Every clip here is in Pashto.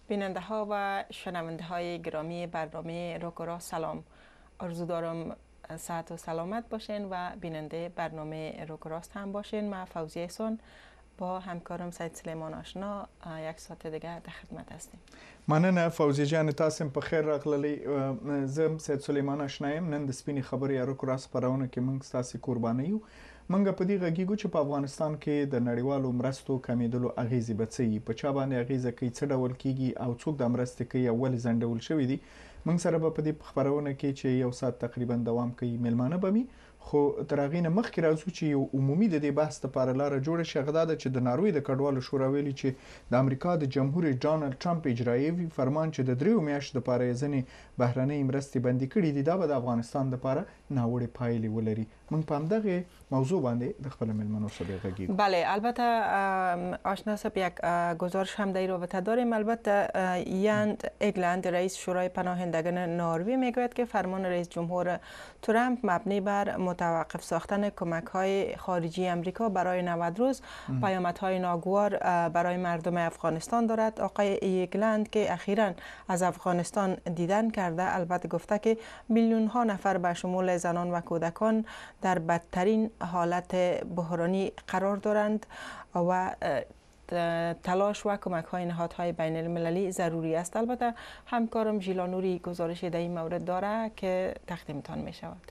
بیننده ها و شنونده های گرامی برنامه روکورا سلام. آرزو دارم صحت و سلامت باشین و بیننده برنامه روکوراست هم باشین. من فوزیه احسان با همکارم سید سلیمان آشنا یک ساعت دیگه در خدمت هستیم. مننه فوزیه جان، تاسو په خیر راغلی. زه سید سلیمان آشنا یم. نن د سپینې خبرې روکورا خپرونه کې موږ ستاسو قرباني یو. موږ په دې غږیږو چې په افغانستان کې د نړیوالو مرستو کمیدلو اغیزې به څه وي، په چا باندې اغیزه کوي، څه ډول کیږي او څوک د مرستې کوي او ولې ځنډول شوي دي. موږ سره به په دې خپرونه کې چې یو ساعت تقریبا دوام کوي میلمانه به وي، خو تر هغې نه مخکې راځو چې یو عمومي د دې بحث لپاره لاره جوړه شي. هغه دا ده چې د ناروې د کډوالو شورا ویلي چې د امریکا د جمهور رئیس ډانلډ ټرمپ اجرایي فرمان چې د 3 میاشتو لپاره یې ځینې بهرنۍ مرستې بندي کړي دي، دا به د افغانستان لپاره ناوړه پایلې ولري. موږ په همدغه موضوع باندې د خپل میلمنو سره غږیږو. بله، البته آشنا صاحب یک گزارش هم در این رابطه داریم. البته یند اگلند رئیس شورای پناهندگان نروژ میگوید که فرمان رئیس جمهور ترامپ مبنی بر متوقف ساختن کمک‌های خارجی امریکا برای 90 روز پیامدهای ناگوار برای مردم افغانستان دارد. آقای ایگلند که اخیراً از افغانستان دیدن کرده، البته گفته که میلیون ها نفر به شمول زنان و کودکان در بدترین حالت بحرانی قرار دارند و تلاش و کمک های نهادهای بین المللی ضروری است. البته همکارم ژیلانوری گزارش در این مورد داره که تقدیمتان می شود.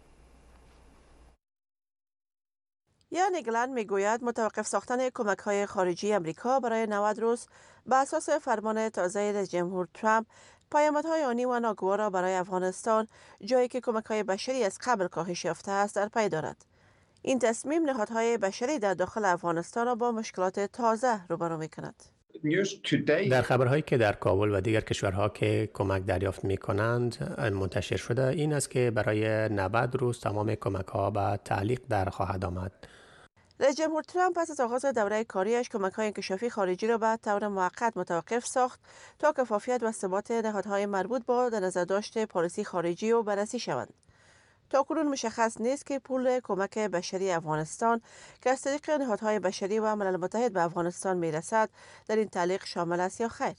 یان اگلند میگوید متوقف ساختن کمک های خارجی امریکا برای 90 روز به اساس فرمان تازه رئیس جمهور ترامپ پیامدهای آنی و ناگوار را برای افغانستان، جایی که کمک های بشری از قبل کاهش یافته است، در پی دارد. این تصمیم نهادهای بشری در داخل افغانستان را با مشکلات تازه روبرو می‌کند. در خبرهایی که در کابل و دیگر کشورها که کمک دریافت می کنند منتشر شده این است که برای 90 روز تمام کمک ها به تعلیق در خواهد آمد. رئیس جمهور ترامپ پس از آغاز دوره کاریش کمک های انکشافی خارجی را به طور موقت متوقف ساخت تا کفایت و ثبات نهادهای مربوط با در نظر داشت پالیسی خارجی و بررسی شوند. تاکنون مشخص نیست که پول کمک بشری افغانستان که از طریق نهادهای بشری و ملل متحد به افغانستان میرسد در این تعلیق شامل است یا خیر.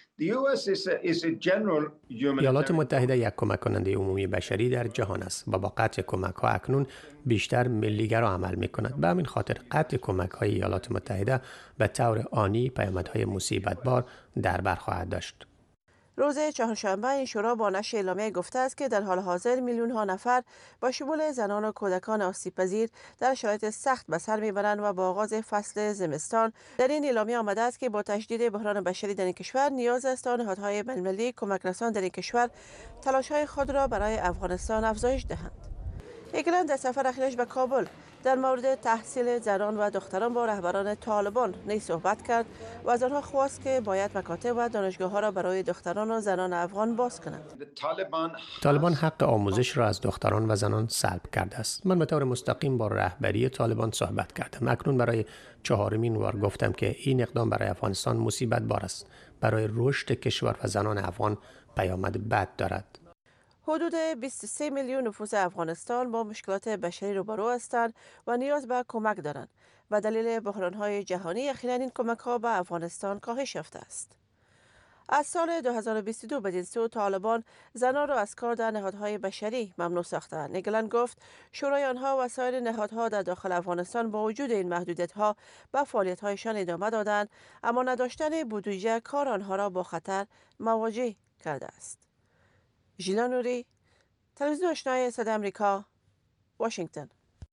ایالات متحده یک کمک کننده عمومی بشری در جهان است و با قطع کمک ها اکنون بیشتر ملیگرا عمل می کند. به همین خاطر قطع کمک های ایالات متحده به طور آنی پیامدهای مصیبت بار در بر خواهد داشت. روز چهارشنبه این شورا با نشر اعلامیه گفته است که در حال حاضر میلیون ها نفر با شمول زنان و کودکان آسیب‌پذیر در شرایط سخت به سر میبرند و با آغاز فصل زمستان در این اعلامیه آمده است که با تشدید بحران بشری در این کشور نیاز است تا نهادهای بین‌المللی کمک رسان در این کشور تلاش‌های خود را برای افغانستان افزایش دهند. اگلند در سفر اخیرش به کابل در مورد تحصیل زنان و دختران با رهبران طالبان نیز صحبت کرد و از آنها خواست که باید مکاتب و دانشگاه‌ها را برای دختران و زنان افغان باز کنند. طالبان حق آموزش را از دختران و زنان سلب کرده است. من به طور مستقیم با رهبری طالبان صحبت کردم. اکنون برای 4مین بار گفتم که این اقدام برای افغانستان مصیبت بار است. برای رشد کشور و زنان افغان پیامد بد دارد. حدود 23 میلیون نفوس افغانستان با مشکلات بشری روبرو هستند و نیاز به کمک دارند و دلیل بحران‌های جهانی اخیراً این کمک‌ها به افغانستان کاهش یافته است. از سال 2022 بدین سو طالبان زنان را از کار در نهادهای بشری ممنوع ساختند. اگلند گفت شورای آنها و سایر نهادها در داخل افغانستان با وجود این محدودیت‌ها به فعالیت‌هایشان ادامه دادند، اما نداشتن بودجه کار آنها را با خطر مواجه کرده است. ژیلانوری، تلویزیون آشنای صدای امریکا، واشنگتن.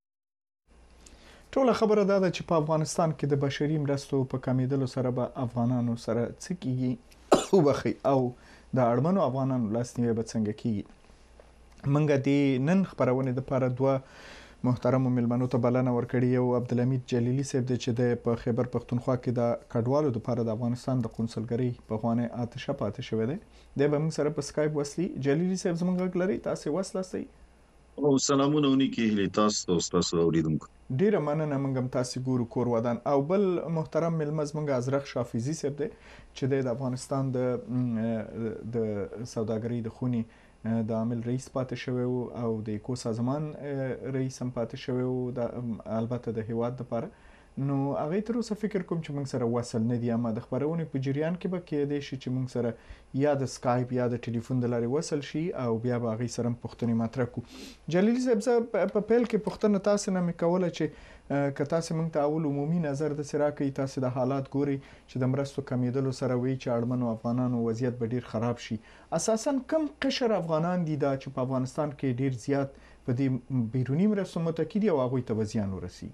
ټول خبره ده چې په افغانستان کې د بشري مرستو په کمیدلو سره به افغانانو سره څه کیږي او د اړمنو افغانانو لاسنیوی به څنګه کیږي. منګه د نن خبرونه د لپاره دوه محترم میلمنو ته بلنه ورکړی. یو عبدالحمید جلیلی صاحب دی چې د په خیبر پختونخوا کې د کډوالو لپاره د افغانستان د قونسلګرۍ په خوانه آتشه پاتې شوی دی. د به موږ سره په سکایپ وصلی. جلیلی صاحب زموږ غږ لري؟ تاسو وصلاستی؟ او سلامونه ونی کې هلی تاسو اوریدونکو. ډیره مننه. موږ هم تاسو ګورو کور ودان. او بل محترم میلمز موږ ازرق شافیزی صاحب دی چې د افغانستان د سوداګرۍ د خونی د عامل رئیس پاتې شوی او د کو سازمان رئیس هم پاتې شوی او البته د هیواد لپاره نو هغه تر اوسه فکر کوم چې موږ سره وصل نه دي، اما د خبرونې په جریان کې به کېدای شي چې موږ سره یا د سکایپ یا د ټلیفون د لارې وصل شي او بیا به هغه سره پوښتنې مطرح کو. جلیل صاحب زه په پیل کې پوښتنه تاسو نه مې کوله چې که تاسو موږ ته اول عمومي نظر د سره کوي، تاسو د حالات ګوري چې د مرستو کمیدلو سره وی چې اړمنو افغانانو وضعیت به ډیر خراب شي. اساساً کم قشر افغانان دي دا چې په افغانستان کې ډیر زیات په دې بیرونی مرستو متکی دي او هغه ته زیان ورسي.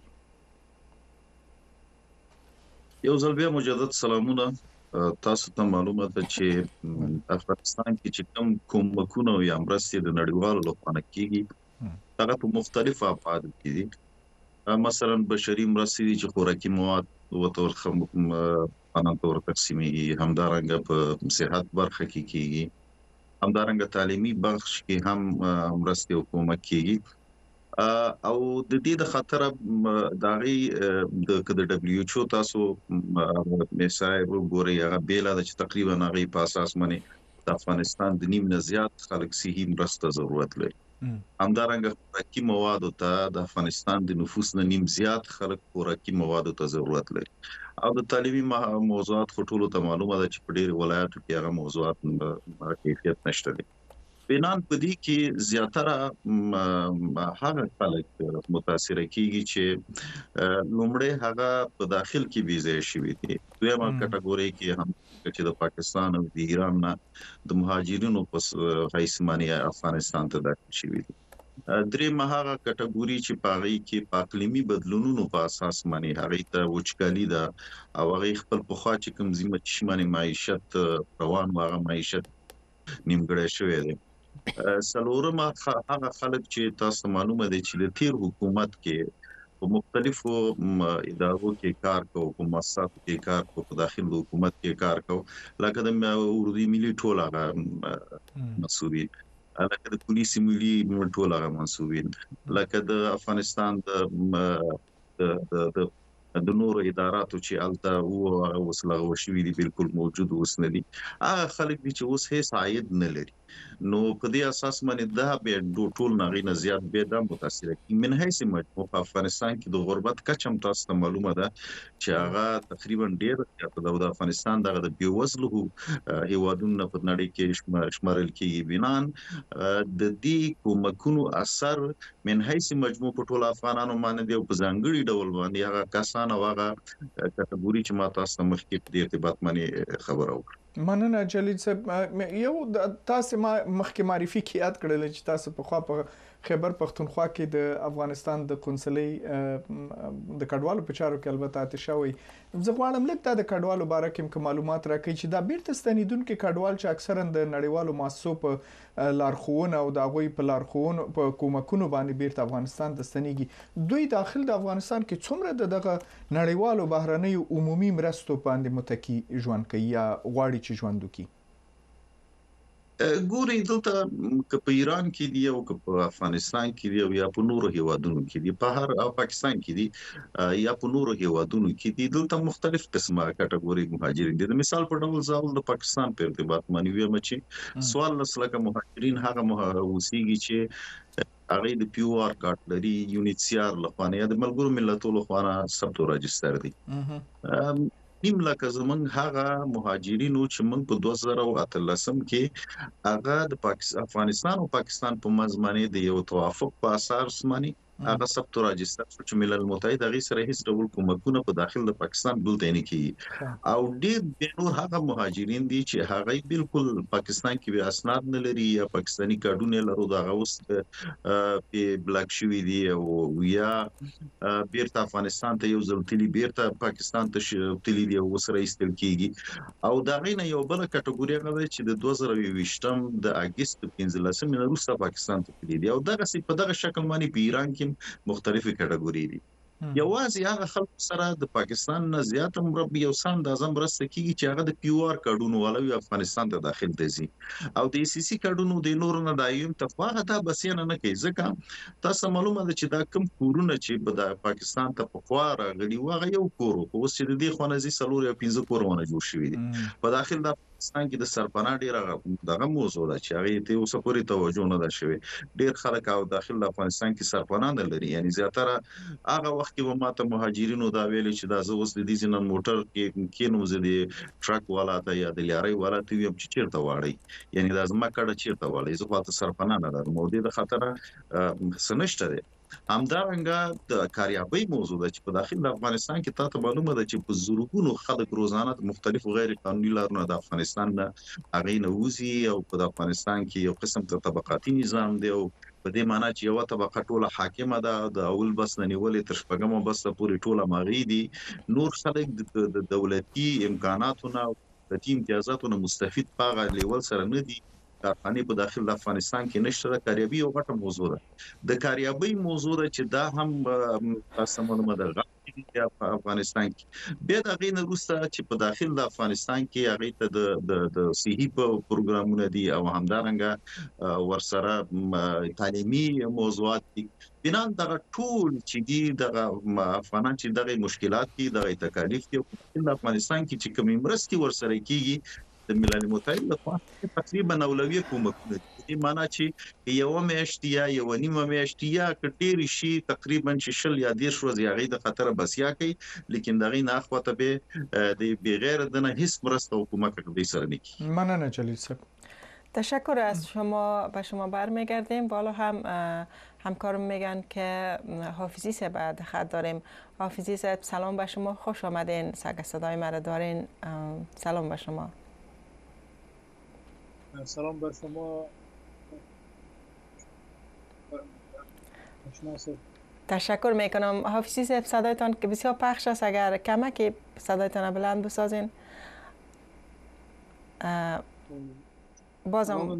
یو ځل بیا مجدد سلامونه. تاسو ته معلومه ده چې افغانستان کې چې کومکونه او یا مرستې د نړیوالو لخوا کیږي هغه په مختلفو ابعادو کې دي. مثلا بشري مرستې دي چې خوراکي مواد ورته تقسیمېږي، همدارنګه په صحت برخه کې کیږي، همدارنګه تعلیمي بخش کې هم مرستې او کومک کیږي. او د دې د خطر داغي د دبليو ایچ او تاسو مثال وګورئ هغه بیل د تقریبا هغه په اساس باندې د افغانستان د نیم نه زیات خلک صحي مرسته ضرورت لري. همدارنګه خوراکي مواد ته د افغانستان د نفوس نه نیم زیات خلک خوراکي مواد ته ضرورت لري. او د تعلیمي موضوعات ټولو ته معلومه ده چې په ډېر ولایاتو کې هغه موضوعات کیفیت نشته دي. بنان په دې کې زیاتره هغه خلک متاثر کیږي چې لومړی هغه په داخل کې ویزه شوی دي. دویمه کټګوري کې هم چې د پاکستان او د ایران نه د مهاجرینو په حیث باندې افغانستان ته داخل شوی دي. درېمه هغه کټګوري چې په هغه کې په اقلیمي بدلونونو په اساس باندې هغه ته وچکالي ده او هغه خپل په خوا چې کوم ځینې شماني معیشت روان واغه معیشت نیمګړی شوی دی. سلورم هغه خلک چې تاسو معلومه دي چې د تیر حکومت کې په مختلفو ادارو کې کار کوي، په مؤسساتو کې کار کوي، په داخلي حکومت کې کار کوي، لکه د اردو ملي ټولغه مسؤلین، لکه د پولیسي ملي ټولغه مسؤلین، لکه د افغانستان د نورو اداراتو چې الته او وسلغه وشوي دي بالکل موجود اوس نه دي. هغه خلک دي چې اوس هیڅ عاید نه لري. نو په دې اساس باندې دا به ټول نغینه زیات به د متاثر کی من هیڅ مجموع په افغانستان کې د غربت کچم تاسو ته معلومه ده چې هغه تقریبا ډیر د افغانستان دغه د بیوزلو هیوادونو په نړۍ کې شمارل کیږي. بنان د دې کومکونو اثر من هیڅ مجموع په ټول افغانانو باندې دی او په ځانګړي ډول باندې هغه کسان او هغه کټګوري چې ما تاسو مخکې په دې ارتباط باندې خبر اوکړه. مننه جلیل صاحب. یو تاسو ما مخکې معرفي کې یاد کړل چې تاسو په خوا په خیبر پختونخوا کې د افغانستان د قونسلۍ د کډوالو په چارو کې البته اتشاوي. زه غواړم لکه د کډوالو باره کې معلومات راکړئ چې دا بیرته ستنیدونکو کډوال چې اکثرا د نړیوالو مؤسسو په لارښوونه او د هغوی په لارښوونو په کومکونو باندې بیرته افغانستان ته ستنیږي، دوی داخل د افغانستان کې څومره دغه نړیوالو بهرنیو عمومي مرستو باندې متکی ژوند کوي یا غواړي چې ژوند وکړي؟ ګوري دلته که په ایران کې دی او که په افغانستان کې دی او یا په نورو هیوادونو کې دی، په هر او پاکستان کې دی یا په نورو هیوادونو کې دی، دلته مختلف قسمه کټګوري مهاجرین دي. مثال په ډول زاول د پاکستان په ارتباط باندې وایم چې سوال لسلکه مهاجرین هغه اوسېږي چې هغه د پیو آر کارت لري، یونیټ سی آر لخوا یا د ملګرو ملتونو لخوا ثبت راجستر دي. نیم لکه زمونږ هغه مهاجرینو چې موږ په 2013 کې هغه د افغانستان او پاکستان په مزمنه د یو توافق په اساس باندې هغه ثبت راجستر چې ملل متحد هغه سره هیڅ ډول کومکونه په داخل د پاکستان بلته نه کیږي. او ډېر نور هغه مهاجرین دي چې هغه بالکل پاکستان کې به اسناد نه لري یا پاکستاني کارډونه لرو دا اوس په بلاک شوی دی او یا بیرته افغانستان ته یو ځل تلی بیرته پاکستان ته تلی دی او سره ایستل کیږي. او دا غینه یو بل کټګوري هغه چې د 2020 د اگست 15 مې وروسته پاکستان ته تلی دی او دغه په دغه شکل باندې په ایران کې مختلفه کټګوري دي. یوازې هغه خلک سره د پاکستان نه زیات مربي او سم د اعظم رسته کیږي چې هغه د پیو آر کارډونو ولوي افغانستان ته داخل دي او د سی سی کارډونو د نور نه دایم تفاهه دا بسینه نه کوي. ځکه تاسو معلومه ده چې دا کم کورونه چې د پاکستان ته په خوا راغلي واغه یو کور او چې د دې خونځي سلور یا 15 کورونه جوړ شوي دي په داخل د افغانستان کې د سرپناه ډیره دغه موضوع ده چې هغه ته اوس پورې توجه نه ده شوی. ډیر خلک او داخل افغانستان کې سرپناه نه لري، یعنی زیاتره هغه وخت کې ماته مهاجرینو دا ویل چې دا زه اوس د دې ځنن موټر کې نو زه د ټرک والا ته یا د لارۍ والا ته ویم چې چیرته واړی، یعنی دا زما کډه چیرته واړی، زه خو ته سرپناه نه لرم. مو دې د خطر سنشته ده. همدارنګه د کاریابۍ موضوع ده چې په داخل افغانستان کې تاسو معلومه ده چې په زورګونو خلک روزانه مختلفو غیر قانوني لارونو د افغانستان نه هغه نه وځي او په افغانستان کې یو قسم ته طبقاتي نظام دی او په دې معنی چې یو طبقه ټوله حاکمه ده، د اول بس نه نیولې تر شپږمه بس پورې ټوله ماغي دي، نور خلک د دولتي امکاناتونو د تیم امتیازاتونو مستفید پاغه لیول سره نه دي. کارخانه په داخل افغانستان کې نشته. د کاریابۍ یو غټه موضوع ده. د کاریابۍ موضوع ده چې دا هم تاسو معلومه ده په افغانستان کې بیا د غین روسته چې په داخل د افغانستان کې هغه ته د صحي پروګرامونه دي او همدارنګه ورسره تعلیمي موضوعات دي. بنان دغه ټول چې دي دغه افغانان چې دغه مشکلات دي دغه تکالیف دي په افغانستان کې چې کوم مرستي ورسره کیږي د ملل متحد لخوا تقریبا اولویه کومکونه دي، معنی چې یو میاشت یا یو نیمه میاشت یا کټیر شي تقریبا چې شل یا 10 ورځې هغه د خطر بسیا کوي، لیکن دغه نه اخوته به د بغیر دنه هیڅ مرسته حکومت کوي سره نکی. مننه جلیل صاحب. تشکر از شما. به شما برمیگردیم. بالا هم همکارم میگن که حافظی صاحب بعد خط داریم. حافظی صاحب سلام به شما، خوش آمدین. صدای مرا دارین. سلام به شما. سلام بر شما. تشکر میکنم. حافظی صاحب صدایتان که بسیار پخش است، اگر کمکی صدایتان بلند بسازین. بازم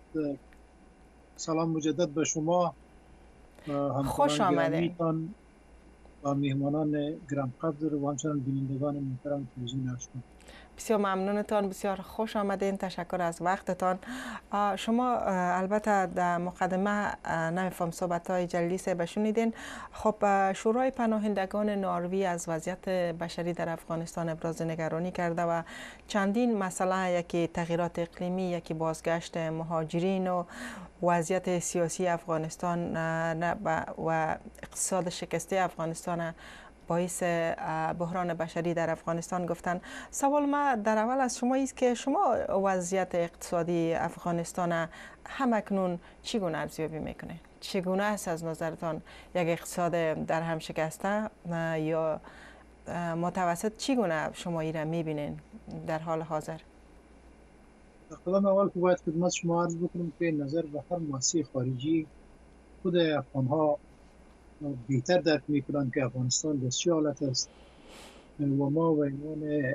سلام مجدد به شما، خوش آمدین و میهمانان گرانقدر و همچنان بینندگان محترم تلویزیون اشنا. بسیار ممنونتان، بسیار خوش آمدین. تشکر از وقتتان. شما البته در مقدمه نمیفهم صحبت‌های جلیلی صاحب شنیدین. خب شورای پناهندگان نروژ از وضعیت بشری در افغانستان ابراز نگرانی کرده و چندین مسئله، یکی تغییرات اقلیمی، یکی بازگشت مهاجرین و وضعیت سیاسی افغانستان و اقتصاد شکسته افغانستان باعث بحران بشری در افغانستان گفتن. سوال ما در اول از شما است که شما وضعیت اقتصادی افغانستان همکنون چگونه ارزیابی میکنه؟ چگونه است از نظرتان؟ یک اقتصاد در هم شکسته یا متوسط؟ چگونه شما این را میبینین در حال حاضر؟ اقدام اول که باید خدمت شما عرض بکنم که نظر به هر مؤسسه خارجی خود افغانها بهتر درک میکنند که افغانستان در چه حالت است و ما و عنوان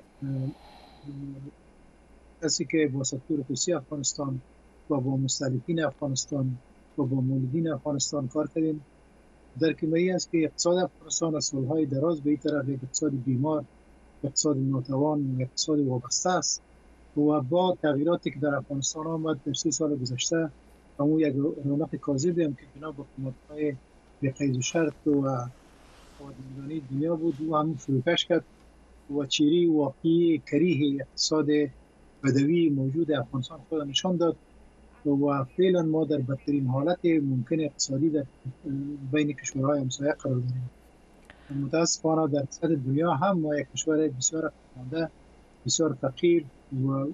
کسی که با سکتور خصوصی افغانستان و با مستهلکین افغانستان و با مولدین افغانستان کار کردیم. درک ما است که اقتصاد افغانستان از سالهای دراز به این طرف یک اقتصاد بیمار، اقتصاد ناتوان، اقتصاد وابسته است و با تغییراتی که در افغانستان آمد در 30 سال گذشته همون یک رونق کاذبی هم که بنا به حکومت‌های به قید و شرط و پادماندنی دنیا بود و همون فروکش کرد و چیری واقعی کریه اقتصاد بدوی موجود افغانستان خود نشان داد و فعلا ما در بدترین حالت ممکن اقتصادی در بین کشورهای همسایه قرار داریم. متاسفانه در سطح دنیا هم ما یک کشور بسیار مانده، بسیار فقیر و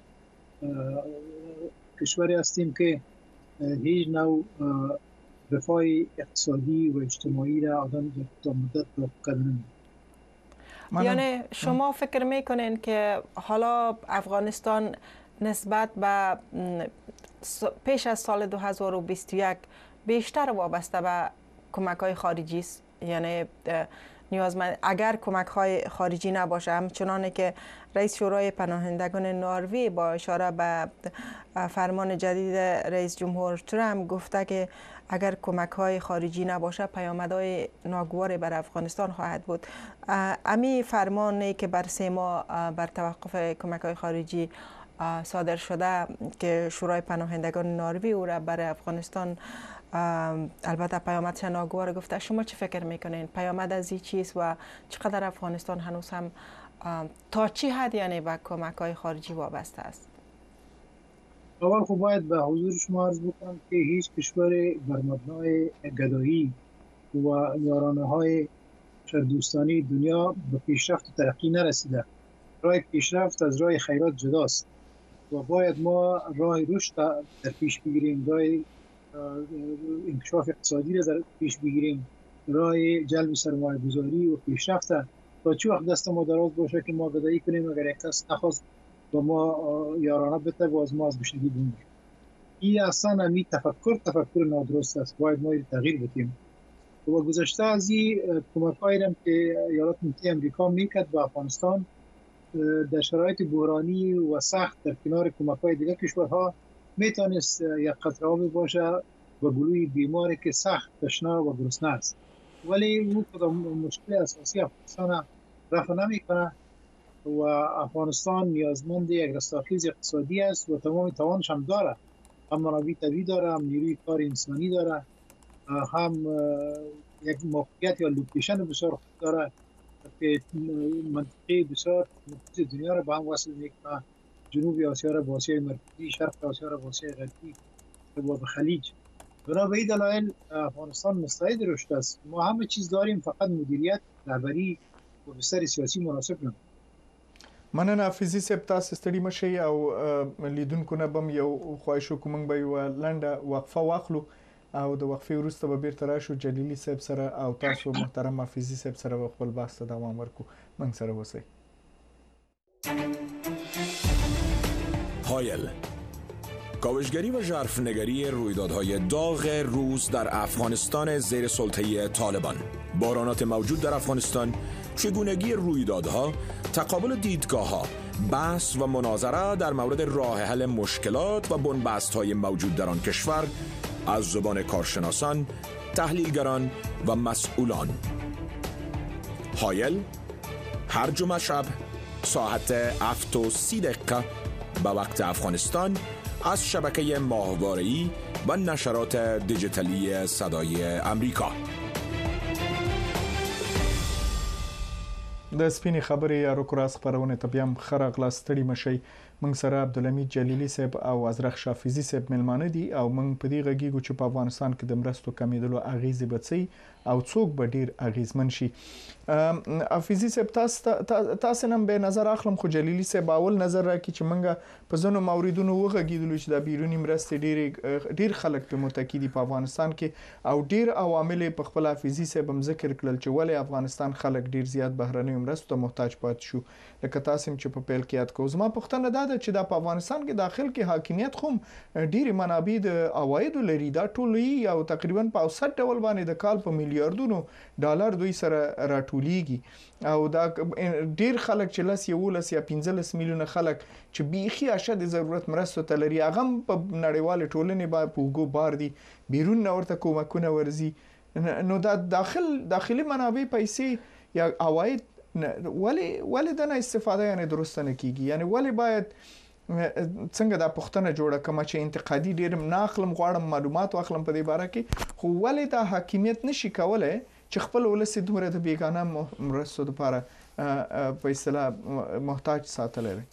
کشوری هستیم که هیچ نوع رفاه اقتصادی و اجتماعی را آدم تا مدت توقع نمی‌کنه. یعنی شما فکر میکنین که حالا افغانستان نسبت به پیش از سال 2021 بیشتر وابسته به کمک‌های خارجی است؟ یعنی نیازمند اگر کمک‌های خارجی نباشه، همچنانه که رئیس شورای پناهندگان نروژ با اشاره به فرمان جدید رئیس جمهور ترامپ گفته که اگر کمک‌های خارجی نباشه پیامدهای ناگواری بر افغانستان خواهد بود. امی فرمانی که بر 3 ماه بر توقف کمک‌های خارجی صادر شده که شورای پناهندگان نروژ او را برای افغانستان البته پیامدش ناگوار گفته، شما چه فکر میکنین؟ پیامد از این چیست و چقدر افغانستان هنوز هم تا چی حد یعنی به کمک‌های خارجی وابسته است؟ اول خب باید به حضور شما عرض بکنم که هیچ کشور بر مبنای گدایی و یارانه های دوستانی دنیا به پیشرفت و ترقی نرسیده. راه پیشرفت از راه خیرات جداست و باید ما راه رشد در پیش بگیریم، راه انکشاف اقتصادی را در پیش بگیریم، راه جلب سرمایه گذاری و پیشرفت تا چه وقت دست ما دراز باشه که ما گدایی کنیم اگر یک کس نخواست و ما یارانه بده و از ما از گشنگی بمیریم. این اصلا همی تفکر نادرست است. باید ما تغییر بدیم. و گذشته از این کمک‌هایی هم که ایالات متحده آمریکا میکرد به افغانستان در شرایط بحرانی و سخت در کنار کمک‌های دیگر کشورها میتونست یک قطره آبی باشه و گلوی بیماری که سخت تشنه و گرسنه است. ولی اون کدام مشکل اساسی افغانستان رفع نمیکنه و افغانستان نیازمند یک رستاخیز اقتصادی است و تمام توانش هم داره. هم منابع طبیعی داره، هم نیروی کار انسانی داره، هم یک موقعیت یا لوکیشن بسیار خوب داره که منطقه بسیار متوسط دنیا را به هم وصل میکنه. جنوب آسیا را با آسیای مرکزی، شرق آسیا را با آسیای غربی و با خلیج. بنا به این دلایل افغانستان مستعد رشد است. ما همه چیز داریم، فقط مدیریت، رهبری و بستر سیاسی مناسب نه. مننه حافظي صاحب، تاسو ستړي مشئ او لیدونکو نه بم یو خواهش وکوم به یو لنډه وقفه واخلو او د وقفې وروسته به بیرته راشو جلیلي صاحب سره او تاسو محترم حافظي صاحب سره خپل بحث ته دوام ورکو. موږ سره اوسئ. هایل، کاوشگری و ژرفنگری رویدادهای داغ روز در افغانستان زیر سلطه طالبان، بحرانات موجود در افغانستان، چگونگی رویدادها، تقابل دیدگاه‌ها، بحث و مناظره در مورد راه حل مشکلات و بنبست‌های موجود در آن کشور از زبان کارشناسان، تحلیلگران و مسئولان. هایل، هر جمعه شب ساعت 7:30 به وقت افغانستان از شبکه ماهواره‌ای و نشرات دیجیتالی صدای امریکا. د سپینې خبرې یا روکراس خبرونه ته بیا هم خره غلاستړي مشي. موږ سره عبدالحمید جلیلی صاحب او ازرخ شافیزی صاحب ملمانه دي او موږ په دې غږیږو چې په افغانستان کې د مرستو کمیدلو اغیزې بڅي او څوک به ډیر اغیزمن شي. حافظي صاحب تاسو نن به نظر اخلم خو جلیلی صاحب اول نظر راکې چې موږ په زونو موریدونو وغږیدلو چې د بیرونی مرستې ډیر خلک په متکیدي په افغانستان کې او ډیر عوامل په خپل حافظي صاحب هم ذکر کړل چې ولې افغانستان خلک ډیر زیات بهرنۍ مرستو ته محتاج پات شو. لکه تاسو چې په پیل کې یاد کوم زما پوښتنه ده چې د افغانستان کې داخل کې حاکمیت خو ډیر منابع د عواید لري، دا ټول یو تقریبا په اوسط ډول باندې د کال په میلیارډونو ډالر دوی سره راټولیږي او دا ډیر خلک چې لس یا 15 میلیونه خلک چې بیخي اشد ضرورت مرستو ته لري هغه په نړیوال ټولنې باندې پوګو بار دي، بیرون نورته کومکونه ورزي. نو دا داخلي منابع پیسې یا عواید ولی دنه استفاده یعنی درست نه کیږي، یعنی ولی باید څنګه دا پښتنه جوړه کما چې انتقادي ډیر ناخلم غواړم معلومات واخلم په دې باره کې، خو ولی دا حاکمیت نشي کولای چې خپل ولس دوره د بیگانه مرستو لپاره په اصطلاح محتاج ساتل لري.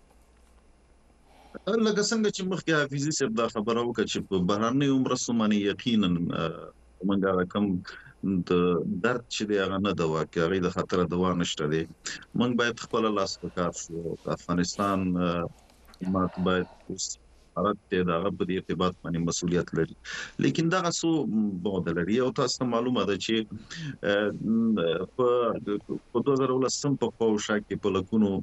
لکه څنګه چې مخکې حافظي صاحب دا خبره وکړه چې په بهرنۍ مرستو باندې یقینا موږ کوم د درد چې دی هغه نه دوا کوي، هغه د خطر دوا نشته دی. موږ باید خپل لاس په کار شو. افغانستان حکومت باید حالت دغه په دې ارتباط باندې مسؤلیت لري، لیکن دغه څو بعد لري او تاسو معلومه ده چې په 2013 په خوښه کې په لکونو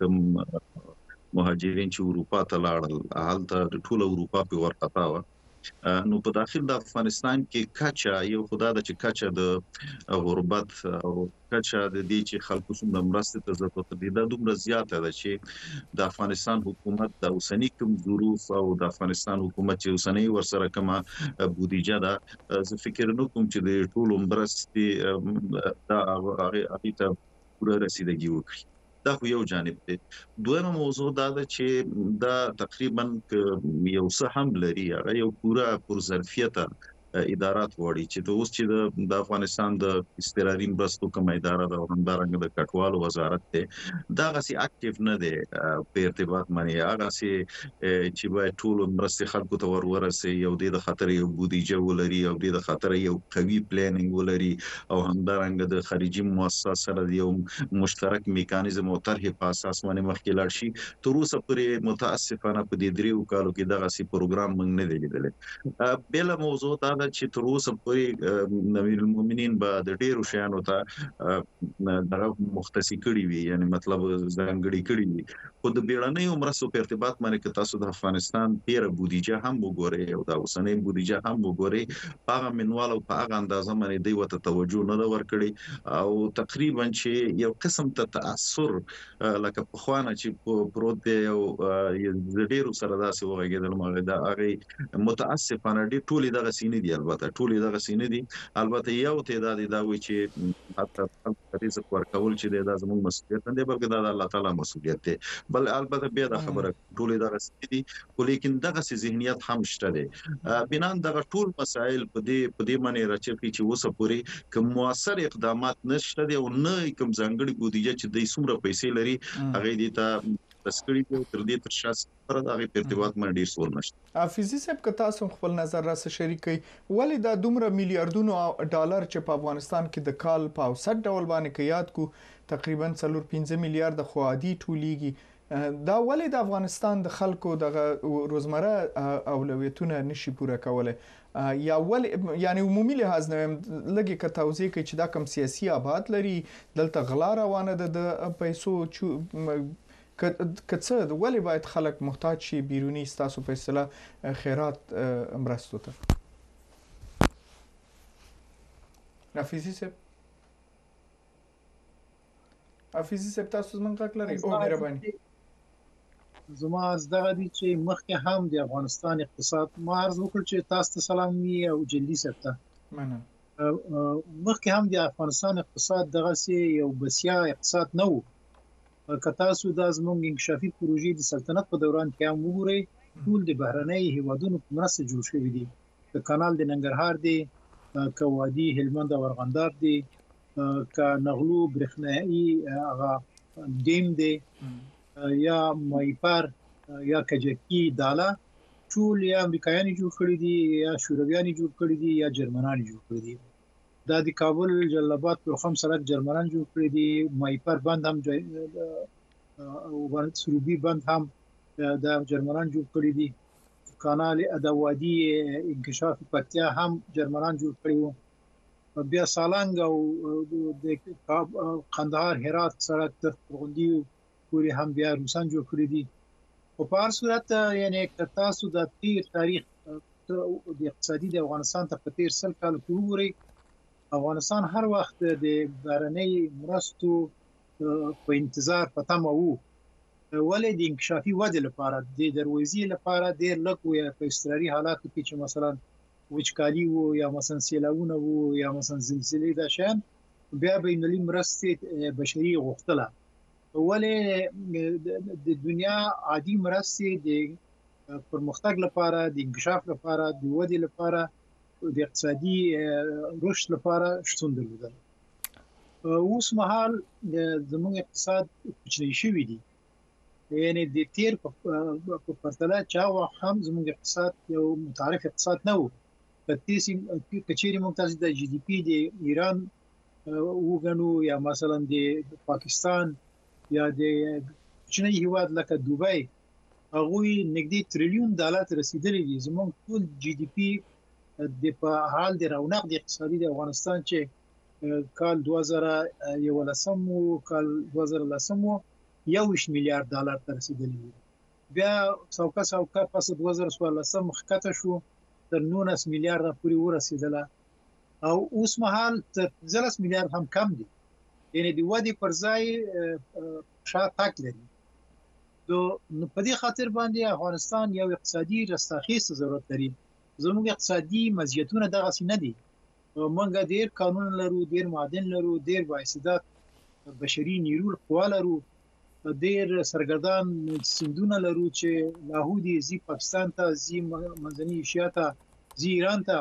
مهاجرین چې اروپا ته لاړل هلته د ټول اروپا په ورقطا و. نو په داخل د افغانستان کې کچا یو خدای د چې کچا د غربت او کچا د دې چې خلکو څومره مرسته ته ضرورت دي دا دومره زیاته ده چې د افغانستان حکومت د اوسنی کوم ظروف او د افغانستان حکومت چې اوسنی ورسره کومه بودیجه ده، زه فکر نه کوم چې د ټولو مرستې دا هغه ته پوره رسیدګي وکړي. دا خو یو جانب دی. دویمه موضوع دا ده چې دا تقریبا یو څه هم لري، هغه یو پوره پر ظرفیت ادارات وړي چې د اوس چې د افغانستان د استقراري مرستو کومه اداره د همدارنګ د کټوالو وزارت ته دا غسي اکټیو نه دی په ارتباط باندې هغه سي چې به ټول مرستې خلکو ته ورورسي یو د خطر یو بودیجه ولري او د خطر یو قوي پلانینګ ولري او همدارنګ د خارجي مؤسسات سره یو مشترک میکانیزم او طرح په اساس باندې مخکې لاړ شي. تر اوسه پورې متاسفانه په دې دریو کالو کې دغه سي پروګرام موږ نه دی لیدلی. بل موضوع دا چې تر اوسه پورې نوی المؤمنین به د ډیرو شیانو ته دغه مختصي کړي وي، یعنی مطلب ځانګړي کړي وي، خو د بیړنیو مرستو په ارتباط باندې که تاسو د افغانستان تیره بودیجه هم وګورئ او د اوسنۍ بودیجه هم وګورئ، په هغه منوال او په هغه اندازه باندې دوی ورته توجه نه ده ورکړې او تقریبا چې یو قسم ته تاثر لکه په خوانه چې پروت دی او د ډیرو سره داسې وغږېدل مغه دا هغه متاسفانه ډیر ټولې دغه سینې دي، البته ټولې دغه سینې دي، البته یو تعداد دا وي چې حتی رزق ورکول چې دا زموږ مسؤلیت نه دی بلکې دا د الله تعالی مسؤلیت دی. بل البته بیا د خبره ټولې دغه سینې دي، خو لیکن دغه ذهنیت هم شته دی. بنان دغه ټول مسائل په دې معنی راچې چې اوسه پورې کوم موثر اقدامات نشته دی او نه کوم ځانګړي بودیجه چې د څومره پیسې لري هغه دې ته تسکړی دی تر دې تر شاس پر دغه په ارتباط باندې ډیر سوال نشته. حافظي صاحب که تاسو خپل نظر را سره شریکي ولې دا دومره میلیارډونو ډالر چې په افغانستان کې د کال په اوسط ډول باندې کې یاد کو تقریبا 4-5 میلیارډ خو عادي ټولیږي، دا ولې د افغانستان د خلکو د روزمره اولویتونه نشي پوره کولای یا ول یعنی عمومي لحاظ نه لګي که توضیح کوي چې دا کم سیاسي آباد لري دلته غلا روانه ده د پیسو کڅه د ولې باید خلک محتاج شي بیرونی ستاسو په اصطلاح خیرات مرستو ته. حافظي صاحب تاسو زمونږ غږ لرئ او مهرباني زما از دغه دي چې مخکې هم د افغانستان اقتصاد ما عرض وکړ چې تاسو ته سلام وي او جلدی سپتا مننه. مخکې هم د افغانستان اقتصاد دغه سي یو بسیا اقتصاد نه وو. که تاسو د زموږ انکشافي پروژې د سلطنت په دوران کې هم وګورئ ټول د بهرنۍ هیوادونو په مرسته جوړ شوی دي، د کانال د ننګرهار دی، که وادي هلمند او ارغنداب دی، که نغلو برېښنایي هغه ډیم دی یا مایپر یا کجکي داله، ټول یا امریکایان جوړ کړی دي یا شورویان جوړ کړی دي یا جرمنان جوړ کړی دي. دا د کابل جلال آباد پر خم سړک جرمنان جوړ کړی دي، مایپر بند هم او سروبي بند هم د جرمنان جوړ کړی دي، کانال د وادي انکشاف پکتیا هم جرمنان جوړ کړی وو، بیا سالنګ او د قندهار هرات سړک د غوندي پوری هم بیا روسان جوړ کړی دي. په هر صورت یعنی تاسو د تاریخ د اقتصادي د افغانستان ته په تیر سل کال کې وګورئ، افغانستان هر وخت د بهرنۍ مرستو په انتظار پتمه وو، ولې د انکشافي ودې لپاره د دروازې لپاره ډېر لږ وو په استقراري حالاتو کې چې مثلا وچکالي وو یا مثلا سیلاونه وو یا مثلا زلزلې دا شان بیا بین المللي مرستې بشري غوښتله، ولې د دنیا عادي مرستې د پرمختګ لپاره د انکشاف لپاره د ودې لپاره د اقتصادي رشد لپاره شتون درلودل. اوس مهال زموږ اقتصاد کوچنی شوی دی، یعنی د تیر په پرتله چا هم زموږ اقتصاد یو متعارف اقتصاد نه وو. کچېری ممتاز د جی ډی پی د ایران وګڼو یا مثلا د پاکستان یا د کوچنی هیواد لکه دوبۍ، هغوی نږدې تریلیون ډالر رسیدلی دي. زموږ ټول جی ډی پی د په حال د رونق د اقتصادي د افغانستان چې کال 2011 او کال 2010 $1 میلیارډ ته رسیدلی دي، بیا څوکه پس 2014 مخکته شو تر 19 میلیارډ پورې ورسیدله او اوس مهال تر 10 میلیارډ هم کم دي، یعنی د ودې پر ځای شاته تک لري. نو په دې خاطر باندې افغانستان یو اقتصادي رستاخیز ضرورت لري. زموږ اقتصادي مزیتونه دغه څه نه دي، موږ ډیر قانون لرو، ډیر معدن لرو، ډیر بااستعداد بشري نیرو قوا لرو، ډیر سرګردان سندونه لرو چې لاهودي زی پاکستان ته، زی منځنۍ ایشیا ته، زی ایران ته،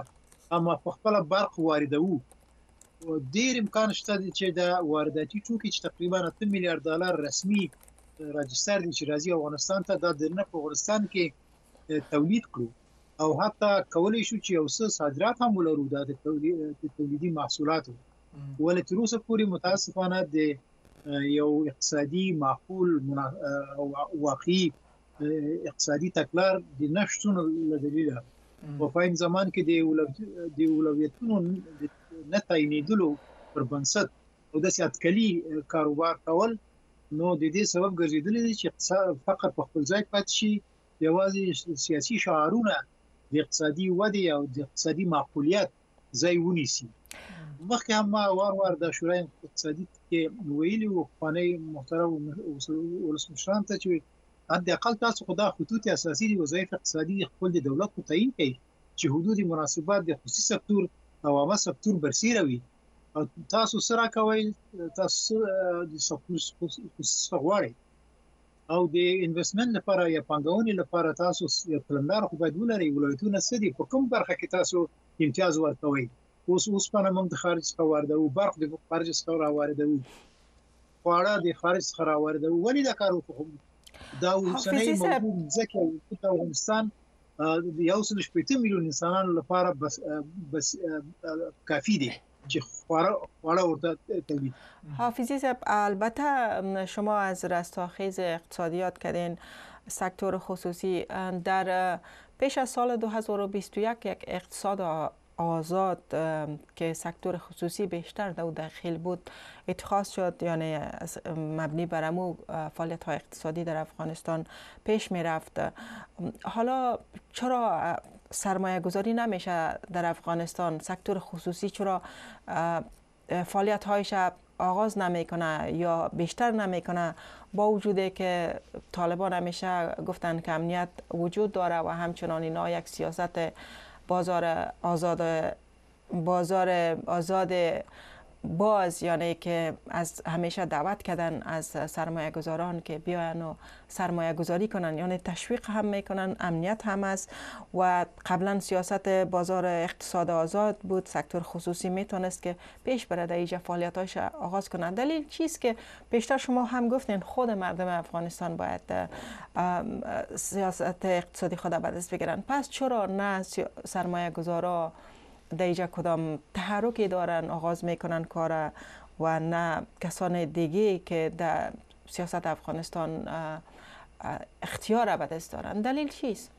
اما په خپل برق واردوو او ډیر امکان شته چې د وارداتي توکي چې تقریبا 8 میلیارډ ډالر رسمي راجستر دي چې راځي افغانستان ته د دنه په افغانستان کې تولید کړو او حتی کولی شو چې اوسه صادرات هم ولرو د تولیدي محصولاتو ولې تر اوسه پورې متاسفانه د یو اقتصادي معقول او واقعي اقتصادي تکلار د نشټون لدلیله په پاین زمان کې د اولویتونو نه تعینېدلو پر بنسټ او د سیاستکلي کاروبار کول نو د دې سبب ګرځیدلی دی چې اقتصاد فقط په خپل ځای پاتې شي یوازې سیاسي شعارونه د اقتصادي ودې او د اقتصادي معقولیت ځای ونیسي مخکې هم وار د شورای اقتصادي کې ویلي وو خانه محترم ولسمشران ته چې حد اقل تاسو خدای خطوط اساسي دي وظایف اقتصادي خپل د دولت په تعین کوي چې حدود مناسبات د خصوصي سکتور او عامه سکتور برسیروي او تاسو سره کوي تاسو د خصوصي غواړي او د انویسټمنت لپاره یا پانګونې لپاره تاسو یو پلاندار خو باید ولرئ ولایتونه سدي په کوم برخه کې تاسو امتیاز ورکوي اوس په نوم د خارج څخه واردو برخ د خارج څخه راوړدو خواړه د خارج څخه راوړدو ولې دا کار وکړو دا اوسنۍ موضوع ځکه چې افغانستان یو څه 8 میلیون انسانانو لپاره بس کافی دی چې خواړه ورته تولید. حافظی صاحب البته شما از رستاخیز اقتصادیات کردین سکتور خصوصی در پیش از سال 2021 یک اقتصاد آزاد که سکتور خصوصی بیشتر در داخل بود اتخاذ شد یعنی مبنی بر امو فعالیت های اقتصادی در افغانستان پیش می رفت. حالا چرا سرمایه گذاری نمیشه در افغانستان؟ سکتور خصوصی چرا فعالیت هایش آغاز نمیکنه یا بیشتر نمیکنه با وجودی که طالبان همیشه گفتن که امنیت وجود داره و همچنان اینا یک سیاست بازار آزاد باز یعنی که از همیشه دعوت کردن از سرمایه گذاران که بیاین و سرمایه گذاری کنن یعنی تشویق هم میکنن امنیت هم است و قبلا سیاست بازار اقتصاد آزاد بود سکتور خصوصی میتونست که پیش بره در اینجا فعالیتاش آغاز کنن. دلیل چیست که بیشتر شما هم گفتین خود مردم افغانستان باید سیاست اقتصادی خود به دست بگیرن پس چرا نه سرمایه گذارا در اینجا کدام تحرکی دارن آغاز میکنن کار و نه کسان دیگه که در سیاست افغانستان اختیار به دست دارن؟ دلیل چیست؟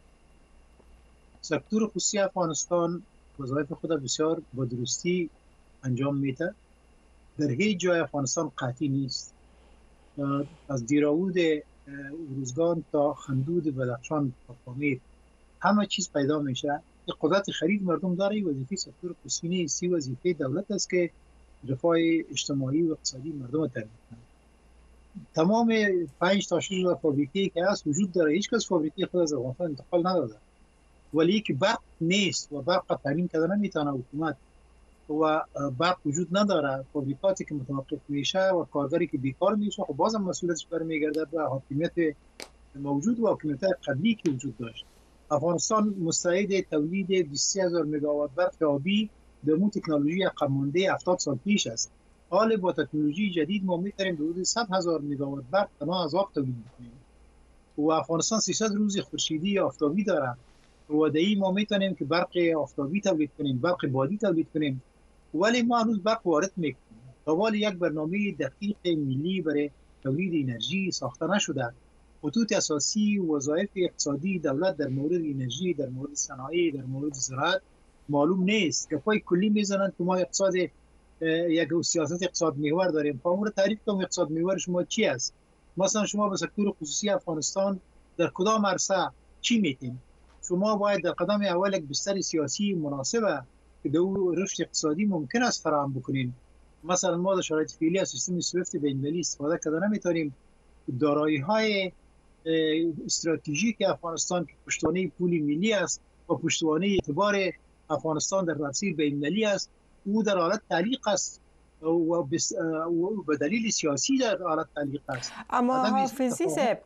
سکتور خصوصی افغانستان وظایف خود بسیار با درستی انجام میده. در هیچ جای افغانستان قحطی نیست. از دیراود روزگان تا خندود بدخشان تا پامیر همه چیز پیدا میشه. قدرت خرید مردم داره. وظیفه سکتور خصوصی نیست، وظیفه دولت است که رفاه اجتماعی و اقتصادی مردم تامین کنه. تمام 5 تا 6 فابریکه‌ای که هست وجود داره. هیچ کس فابریکه خود از افغانستان انتقال نداده. ولی که برق نیست و برق تامین کردن نمیتونه حکومت و برق وجود نداره. فابریکاتی که متوقف میشه و کارگری که بیکار میشه خب بازم مسئولیتش برمیگرده به حاکمیت موجود و حاکمیت قبلی که وجود داشت. افغانستان مستعد تولید 23000 مگاوات برق آبی به مو تکنولوژی عقب مانده 70 سال پیش است. حال با تکنولوژی جدید ما میتونیم به حدود 100000 مگاوات برق تنها از آب تولید کنیم. و افغانستان 300 روز خورشیدی یا آفتابی داره. و در این ما میتونیم که برق آفتابی تولید کنیم، برق بادی تولید کنیم. ولی ما هنوز برق وارد میکنیم. تا ولی یک برنامه دقیق ملی برای تولید انرژی ساخته نشده. خطوط اساسی وظایف اقتصادی دولت در مورد انرژی، در مورد صنایع، در مورد زراعت معلوم نیست. گپای کلی میزنن که ما اقتصاد یک سیاست اقتصاد محور داریم. مورد تعریف کنم اقتصاد محور شما چی است؟ مثلا شما به سکتور خصوصی افغانستان در کدام عرصه چی میتین؟ شما باید در قدم اول یک بستر سیاسی مناسبه که در رشد اقتصادی ممکن است فراهم بکنین. مثلا ما در شرایط فعلی از سیستم سویفت بین‌المللی استفاده کردن نمیتونیم. دارایی‌های استراتژیک افغانستان که پشتوانه پول ملی است و پشتوانه اعتبار افغانستان در مسیر بین‌المللی است او در حالت تعلیق است و به دلیل سیاسی در حالت تعلیق است. اما حافظی صاحب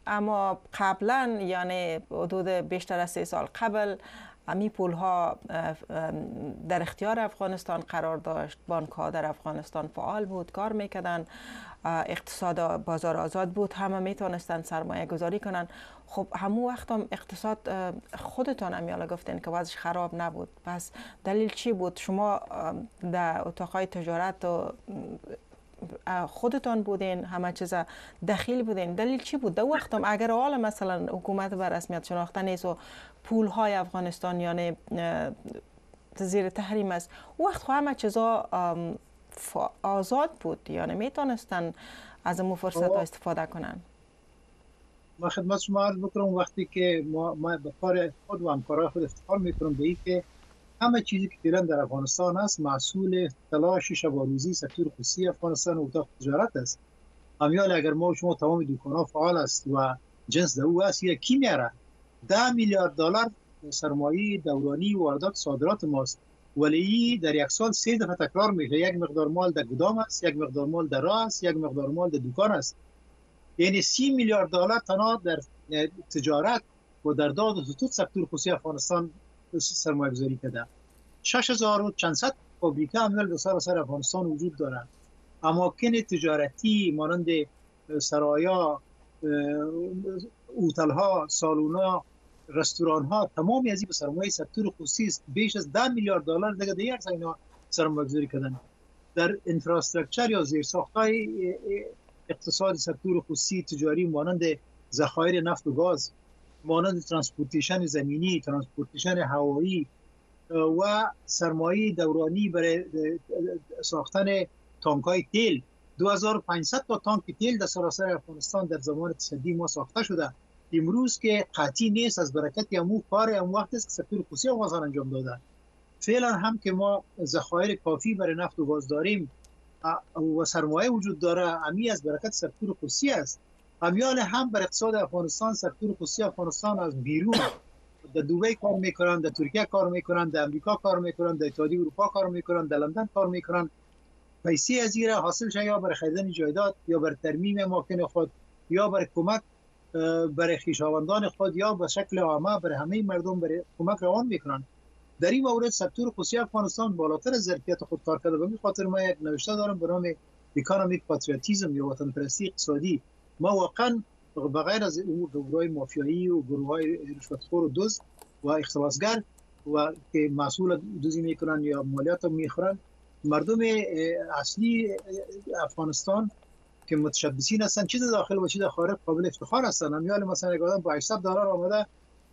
اما قبلا یعنی حدود بیشتر از 3 سال قبل امی پول ها در اختیار افغانستان قرار داشت، بانک ها در افغانستان فعال بود، کار میکردن، اقتصاد بازار آزاد بود، همه میتونستن سرمایه گذاری کنن. خب همون وقت هم اقتصاد خودتان هم یالا گفتین که وضعش خراب نبود، پس دلیل چی بود؟ شما در اتاقای تجارت و خودتان بودین، همه چیز دخیل بودین، دلیل چی بود؟ در وقت هم اگر حالا مثلا حکومت به رسمیت شناخته نیست و پول های افغانستان یعنی زیر تحریم است، وقت همه چیزا آزاد بود، یعنی میتونستن از اون فرصت ها استفاده کنن. ما خدمت شما عرض بکنم وقتی که ما به کار خود و همکارای خود افتخار میکنم به این که همه چیزی که فعلا در افغانستان است محصول تلاش شب و روزی سکتور خصوصی افغانستان و اتاق تجارت است. امیال اگر ما و شما تمام دکان‌ها فعال است و جنس دو است، یکی میاره 10 میلیارد دلار سرمایه دورانی واردات صادرات ماست، ولی در یک سال 3 دفعه تکرار میشه. یک مقدار مال در گدام است، یک مقدار مال در راه است، یک مقدار مال در دکان است. یعنی 30 میلیارد دلار تنها در تجارت و در داد و ستود سکتور خصوصی افغانستان سرمایه گذاری کرده. 6000 و چند صد فابریکه عمل در سراسر افغانستان وجود دارند. اماکن تجارتی مانند سرایا، هتل‌ها، سالن‌ها، رستوران‌ها، تمامی از این به سرمایه سکتور خصوصی است. بیش از 10 میلیارد دلار دیگه دیگر اینا سرمایه گذاری کردن. در انفراستراکچر یا زیرساخت‌های اقتصاد سکتور خصوصی تجاری مانند ذخایر نفت و گاز، مانند ترانسپورتیشن زمینی، ترانسپورتیشن هوایی و سرمایه دورانی برای ساختن تانک‌های تیل. 2500 تا تانک تیل در سراسر افغانستان در زمان تصدی ما ساخته شده. امروز که قطعی نیست، از برکت امو کار امو وقت است که سکتور خصوصی افغانستان انجام داده. فعلا هم که ما ذخایر کافی برای نفت و گاز داریم و سرمایه وجود داره، امی از برکت سکتور خصوصی است. امیال هم بر اقتصاد افغانستان سکتور خصوصی افغانستان از بیرون در دبی کار میکنن، در ترکیه کار میکنن، در امریکا کار میکنن، در اتحادیه اروپا کار میکنن، در لندن کار میکنن. پیسه از این حاصل شه یا برای خریدن جایداد، یا برای ترمیم اماکن خود، یا برای کمک برای خویشاوندان خود، یا به شکل عامه برای همه مردم برای کمک روان میکنن. در این مورد سکتور خصوصی افغانستان بالاتر از ظرفیت خود کار کرده. به همین خاطر ما یک نوشته دارم به نام اکونومیک پاتریوتیسم یا وطن پرستی اقتصادی. ما واقعا بغیر از گروه‌های مافیایی و گروه‌های رشوتخور و دزد و اختلاسگر و که محصول دزدی میکنن یا مالیات میخورن، مردم اصلی افغانستان که متشبثین هستن، چه داخل و چه خارج، قابل افتخار هستن. امیال مثلا یک آدم با 800 دلار آمده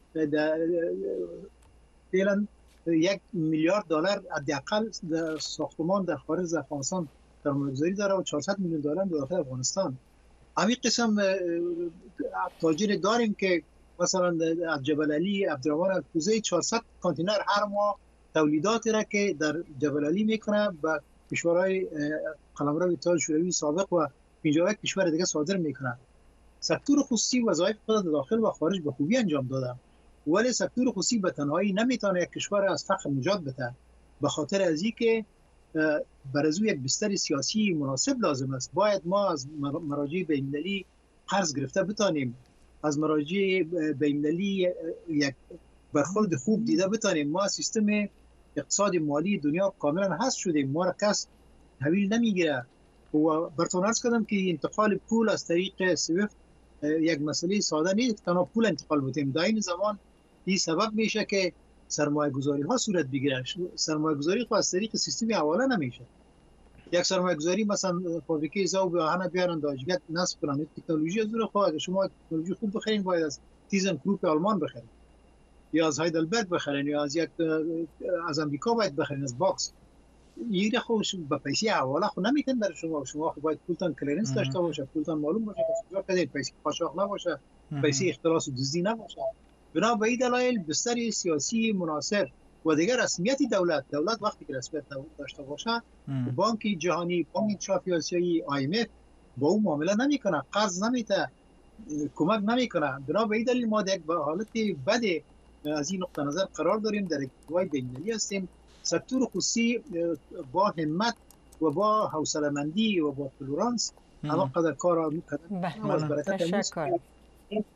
فعلا 1 میلیارد دلار حداقل ساختمان در خارج از افغانستان سرمایه‌گذاری داره و 400 میلیون دلار داخل افغانستان. همین قسم تاجر داریم که مثلا از جبل علی عبدالرحمن الکوزی 400 کانتینر هر ماه تولیدات را که در جبل علی میکنه به کشورهای قلمرو اتحاد شوروی سابق و 51 کشور دیگه صادر میکنه. سکتور خصوصی وظایف خود داخل و خارج به خوبی انجام داده، ولی سکتور خصوصی به تنهایی نمیتونه یک کشور از فقر نجات بده. به خاطر از اینکه برای یک بستر سیاسی مناسب لازم است، باید ما از مراجع بین‌المللی قرض گرفته بتانیم، از مراجع بین‌المللی یک برخورد خوب دیده بتانیم. ما سیستم اقتصاد مالی دنیا کاملا حذف شدیم، ما را کس تحویل نمیگیره. و براتون عرض کردم که انتقال پول از طریق سویفت یک مسئله ساده نیست، تنها پول انتقال بتیم. در این زمان این سبب میشه که سرمایه گذاری ها صورت بگیره. سرمایه گذاری خود از طریق سیستم حواله نمیشه. یک سرمایه گذاری مثلا فابریکه ذوب آهن بیارن داجگت نصب کنن، تکنولوژی از اون خود اگه شما تکنولوژی خوب بخرین باید از تیزن گروپ آلمان بخرین یا از هایدلبرگ بخرین یا از امریکا باید بخرین، از باکس. این خودش به پیسه حواله خود نمیتون برای شما خود باید پولتان کلرنس داشته باشه، پولتان معلوم باشه که کجا بدید، پیسه قاچاق نباشه، پیسه اختلاس و دزدی نباشه. بنا به این دلایل بستر سیاسی مناسب و دیگر رسمیت دولت وقتی که رسمیت داشته باشه، بانک جهانی، بانک انکشافی آسیایی، IMF با اون معامله نمیکنه، قرض نمیده، کمک نمیکنه. بنا به این دلیل ما در حالت بد از این نقطه نظر قرار داریم، در اجتماع بین‌المللی هستیم. سکتور خصوصی با همت و با حوصله‌مندی و با تولرانس اما قدر کار میکنه. تشکر.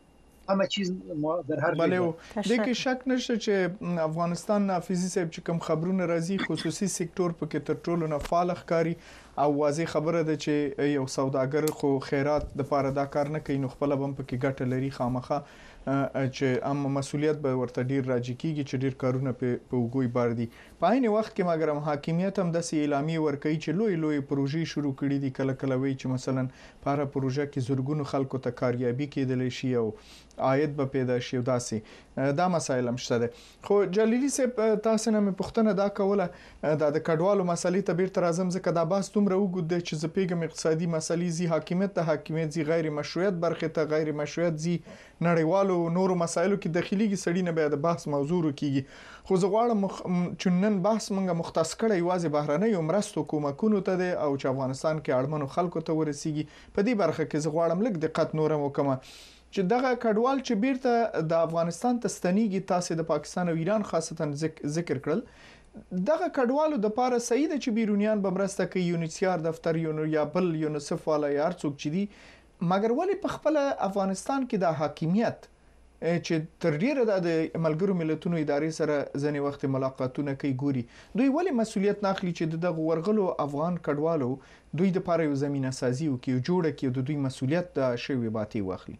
همه چیز ما در هر بله د کې شک نشته چې افغانستان نافذي صاحب چې کوم خبرونه راځي خصوصي سکتور په کې تر ټولو نه فعال ښکاري او واضح خبره ده چې یو سوداګر خو خیرات د پاره دا کار نه کوي نو خپل بم په کې ګټه لري خامخه چې ام مسولیت به ورته ډیر راځي کیږي چې ډیر کارونه په وګوي بار دي په عین وخت کې مګر حاکمیت هم د اعلامیه ورکوي چې لوی پروژې شروع کړي دي کله کله وی چې مثلا په هر پروژه کې زورګونو خلکو ته کاریابي کېدل شي او عاید به پیدا شي او داسې دا مسایل هم شته خو جلیلی صاحب تاسو نه مې پوښتنه دا کوله د کډوالو مسلې ته بیرته راځم ځکه دا بحث دومره وګد چې زه پیګم اقتصادي مسلې زی حاکمیت ته حاکمیت زی غیر مشروعیت برخه ته غیر مشروعیت زی نړیوالو نورو مسایلو کې داخليږي سړی نه به د بحث موضوع کیږي خو زه غواړم چنن بحث مونږه مختص کړی واځي بهرنۍ مرستو کومکونو ته او چې افغانستان کې اړمنو خلکو ته ورسیږي په دې برخه کې زه غواړم لږ دقت نورم وکم چې دغه کډوال چې بیرته د افغانستان ته ستنیږي تاسو د پاکستان او ایران خاصتا ذکر کړل دغه کډوالو د پاره صحیح ده چې بیرونیان بمرسته کوي یونیسیار دفتر یا بل یونیسف والا یا څوک چې دي مګر ولی په خپل افغانستان کې د حاکمیت چې تر ډیره د ملګرو ملتونو ادارې سره ځنې وخت ملاقاتونه کوي ګوري دوی ولی مسولیت ناخلي چې دغه ورغلو افغان کډوالو دوی د پاره یو زمينه سازي او کې جوړه کې د دوی مسولیت شوی باتی واخلي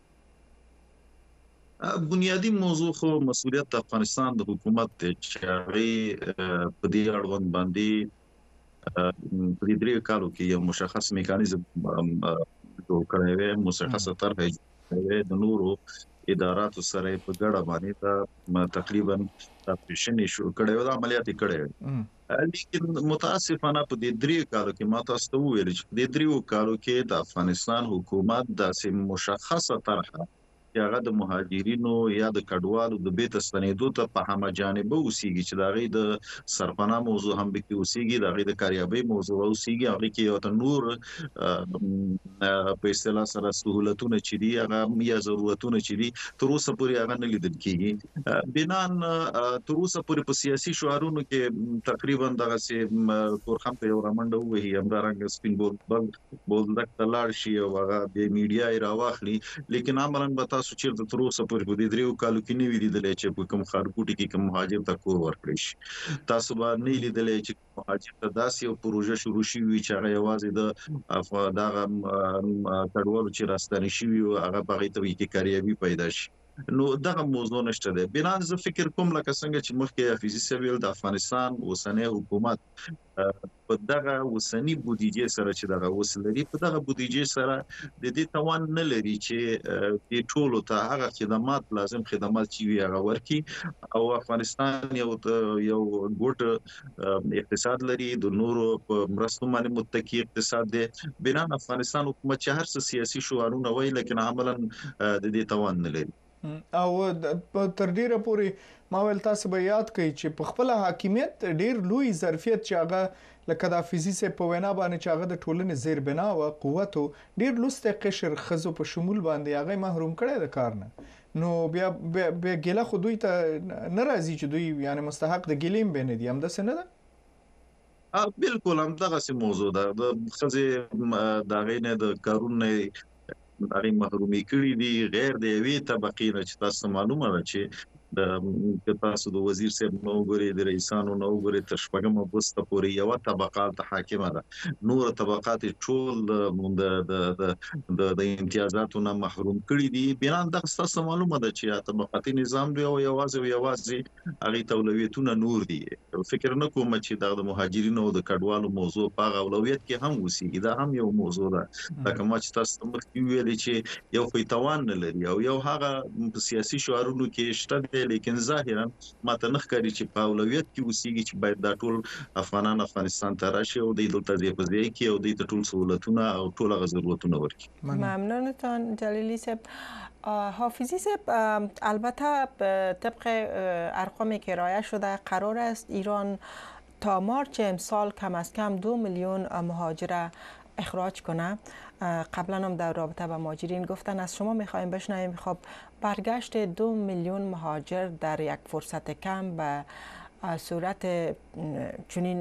بنیادی موضوع خو مسؤلیت د افغانستان د حکومت چې هغه په دې اړوند باندې په دې درې کالو کې یو مشخص میکانیزم جوړ کړی وي مشخصه طرحه د نورو اداراتو سره په ګډه باندې دا تقریبا تاسو شروع کړی و د عملیاتي کړی لیکن متاسفانه په دې درې کالو کې ما تاسو ته ویل چې په دې درې کالو کې د افغانستان حکومت د مشخصه طرحه یا د مهاجرینو یا د کډوالو د بیت ستنیدو ته په همه جانبه اوسېږي چې دا غي د سرپناه موضوع هم به کې اوسېږي دا غي د کاریابي موضوع اوسېږي هغه کې یو ته نور په اصطلاح سره سہولتونه چې دي هغه یا ضرورتونه چې دي تر اوسه پورې هغه نه لیدل کیږي بنان تر اوسه پورې په سیاسي شعارونو کې تقریبا دغه سي تورخم په یو رامنډه وهي همدارنګ سپین بول دک لاړ شي او هغه د میډیا راواخلي لیکن عملاً تاسو چې تر اوسه پورې په دې درو کالو کې نه ویلې چې په کوم خارګوټي کې کوم مهاجر ته کور ورکړي شي تاسو باندې نه لیدلې چې مهاجر ته داسې یو پروژه شروع شي وي چې هغه یوازې د دغه کډوالو چې راستنی شي او هغه په غیته وي کې کاریابي پیدا شي نو دغه موضوع نشته ده بنان زه فکر کوم لکه څنګه چې مخکې حفیظي سویل د افغانستان اوسنۍ حکومت په دغه اوسنی بودیجه سره چې دغه وسلري په دغه بودیجه سره د دې توان نه لري چې د ټولو ته هغه خدمات لازم خدمات چې وي هغه ورکي او افغانستان یو ګوټ اقتصاد لري د نورو په مرستو باندې متکی اقتصاد دی بنان افغانستان حکومت چې هر څه سیاسي شعارونه وایي لیکن عملاً د دې توان نه لري او تر ډیره پورې ما ول تاسو به یاد کړئ چې په خپل حاکمیت ډیر لوی ظرفیت چې هغه لکه د فزیسي په وینا باندې چې هغه د ټولنې زیربنا او قوت ډیر لسته قشر خزو په شمول باندې هغه محروم کړي د کار نه نو بیا ګله خو دوی ته ناراضي چې دوی یعنی مستحق د ګلیم بنه دي هم د سند ده بالکل هم دغه سی موضوع ده د خزه د غینه د کارونه هغه محرومي کړی دي غیر د یوې طبقې نه چې تاسو معلومه ده چې د تاسو د وزیر صاحب نو غوري د رئیسانو نو غوري تر شپږم بوسته پورې یو طبقات حاکمه ده نور طبقات ټول د امتیازاتو نه محروم کړی دي بنان د تاسو معلومه ده چې طبقاتي نظام دی او یوازې هغه تولویتونه نور دي فکر نه کوم چې د مهاجرینو او د کډوالو موضوع په اولویت کې هم وسیږي دا هم یو موضوع ده لکه ما چې تاسو مخکې ویل چې یو فیتوان نه لري او یو هغه سیاسي شعارونو کې شته لیکن ظاهرا ماته نه ښکاري چې په اولویت کې وسیږي چې باید دا ټول افغانان افغانستان ته راشي او د دلته ځای په ځای کې او د ټول سہولتونه او ټول ضرورتونه ورکړي ممنونتان جلیلی صاحب حافظی صاحب البته طبق ارقامی که ارائه شده قرار است ایران تا مارچ امسال کم از کم 2 میلیون مهاجر اخراج کنه قبلا هم در رابطه با مهاجرین گفتن از شما میخوایم بشنویم خب برگشت 2 میلیون مهاجر در یک فرصت کم به صورت چنین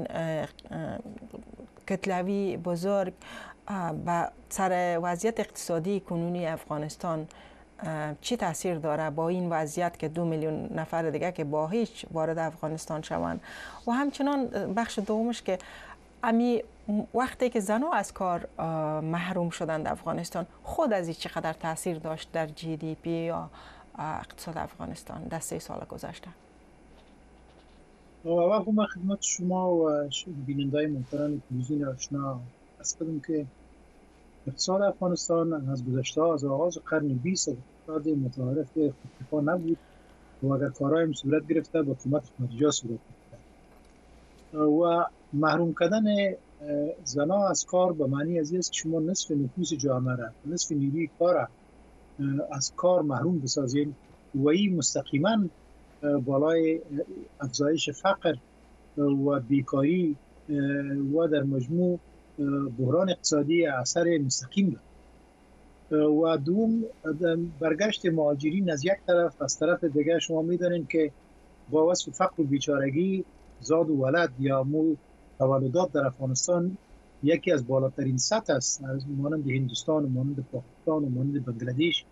کتلوی بزرگ به سر وضعیت اقتصادی کنونی افغانستان چی تاثیر داره با این وضعیت که 2 میلیون نفر دیگه که با هیچ وارد افغانستان شوند؟ و همچنان بخش دومش که امی وقتی که زنها از کار محروم شدند افغانستان، خود از این چقدر تاثیر داشت در جی دی پی یا اقتصاد افغانستان در 3 سال گذشته؟ اول من خدمت شما و بیننده‌های محترم تلویزیون آشنا عرض کنم که اقتصاد افغانستان از گذشته از آغاز قرن 20 اقتصاد متعارف خودکفا نبود و اگر کارهایم صورت گرفته با حکومت احمدی صورت گرفته و محروم کردن زنان از کار به معنی از این است که شما نصف نفوس جامعه را، نصف نیروی کار را از کار محروم بسازید و این مستقیما بالای افزایش فقر و بیکاری و در مجموع بحران اقتصادی اثر مستقیم دارد. و دوم برگشت مهاجرین از یک طرف، از طرف دیگر شما می‌دانید که با وصف فقر و بیچارگی زاد و ولد یا تولدات در افغانستان یکی از بالاترین سطح است، مانند هندوستان و مانند پاکستان و مانند بنگلادش.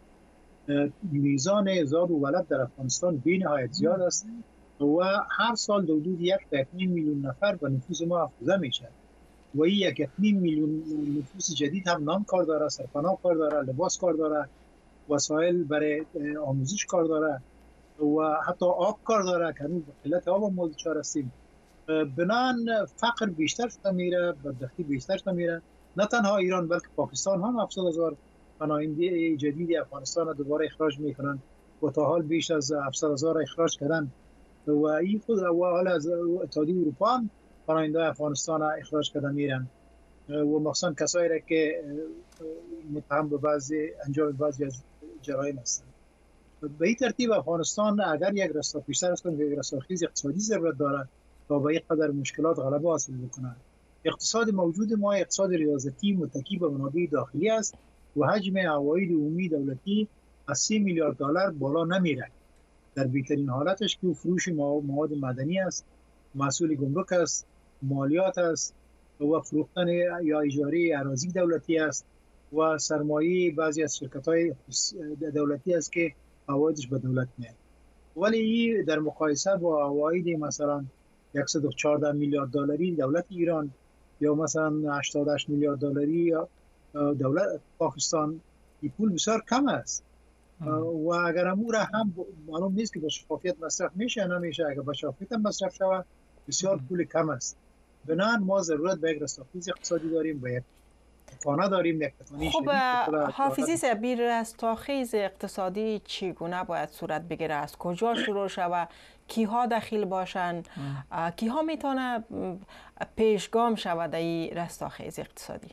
میزان زاد و ولد در افغانستان بی‌نهایت زیاد است و هر سال حدود 1.5 میلیون نفر به نفوس ما افزوده میشه و این 1.5 میلیون نفوس جدید هم نان کار داره، سرپناه کار داره، لباس کار داره، وسایل برای آموزش کار داره و حتی آب کار داره که هنوز به قلت آب ما دچار هستیم. بنان فقر بیشتر شده میره، بدبختی بیشتر شده میره. نه تنها ایران بلکه پاکستان هم 700,000 پناهنده جدید افغانستان را دوباره اخراج میکنن و تا حال بیش از 700,000 اخراج کردن و این خود و حال از اتحادیه اروپا هم پناهنده افغانستان را اخراج کرده میرن و مخصوصا کسایی را که متهم به انجام بعضی از جرایم هستند. به این ترتیب افغانستان اگر یک رستاخیزی است که یک رستاخیز اقتصادی ضرورت داره تا به یک قدر مشکلات غلبه حاصل بکنه. اقتصاد موجود ما اقتصاد ریاضتی متکی به منابع داخلی است و حجم عواید عمومی دولتی از 3 میلیارد دلار بالا نمیره. در بهترین حالتش که فروش مواد معدنی است، محصول گمرک است، مالیات است و فروختن یا اجاره اراضی دولتی است و سرمایه بعضی از شرکت‌های دولتی است که عوایدش به دولت میاد. ولی این در مقایسه با عواید مثلا 114 میلیارد دلاری دولت ایران یا مثلا 88 میلیارد دلاری دولت پاکستان، این پول بسیار کم است و اگر امور هم معلوم نیست که با شفافیت مصرف میشه نمیشه. اگر با شفافیت مصرف شود بسیار پول کم است. بنابراین ما ضرورت به یک رستاخیز اقتصادی داریم، به یک تکانه داریم، یک تکانه شدید. حافظی صاحب، رستاخیز اقتصادی چگونه باید صورت بگیره؟ از کجا شروع شود؟ کیها دخیل باشند؟ کیها میتونه پیشگام شود این رستاخیز اقتصادی؟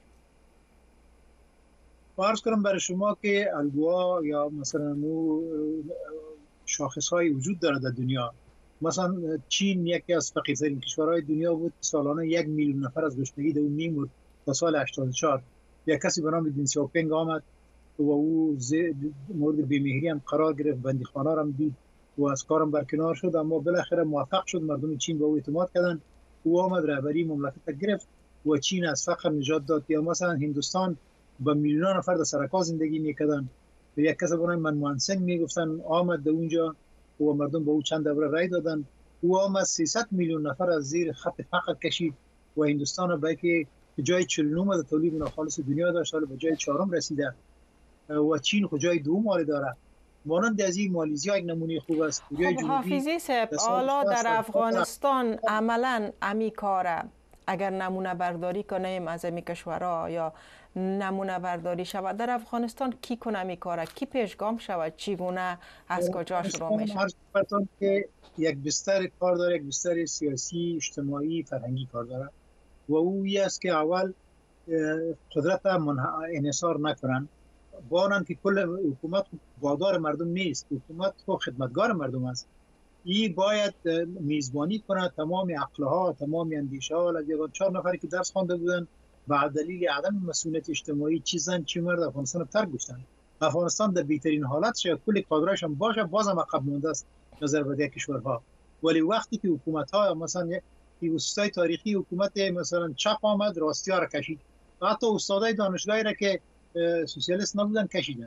عرض کنم برای شما که الگوها یا مثلا شاخص‌های وجود داره در دنیا. مثلا چین یکی از فقیرترین کشورهای دنیا بود، سالانه 1 میلیون نفر از گشنگی در اون میمرد تا سال 84. یک کسی به نام دین سیاوپینگ آمد و او مورد بی‌مهری هم قرار گرفت، بندیخانه هم دید و از کارم برکنار شد، اما بالاخره موفق شد. مردم چین به او اعتماد کردند، او آمد رهبری مملکت گرفت و چین از فقر نجات داد. یا مثلا هندوستان با میلیون نفر در سرکا زندگی میکردن، یک کس به نام منموهن سینگ میگفتن آمد در اونجا و مردم به او چند دوره رای دادن. او آمد 300 میلیون نفر از زیر خط فقر کشید و هندوستان به که جای 49 در تولید ناخالص دنیا داشت، حالا به جای 4 رسیده و چین خود جای 2 داره. مانند از این مالزی یک نمونه خوب است. حافظی صاحب، حالا در افغانستان عملا امی کاره اگر نمونه برداری کنیم از امی کشورها یا نمونه برداری شود در افغانستان، کی کنه می کاره؟ کی پیشگام شود؟ چگونه از کجا شروع میشه؟ که یک بستر کار داره، یک بستر سیاسی، اجتماعی، فرهنگی کار داره و او است که اول قدرت انحصار نکنن، بانن که کل حکومت وادار مردم نیست، حکومت خدمتگار مردم است. این باید میزبانی کنه تمام عقلها، تمام اندیشه ها. از 4 نفری که درس خوانده بودن به دلیل عدم مسئولیت اجتماعی چی زن چی مرد افغانستان رو ترک گذاشتن. افغانستان در بهترین حالت شه، کل کادرش هم باشه، بازم عقب مونده است نظر به دیگر کشورها. ولی وقتی که حکومت ها مثلا یک استاد تاریخی حکومت مثلا چپ آمد، راستی ها را کشید، حتی استادای دانشگاهی را که سوسیالیست نبودن کشیدن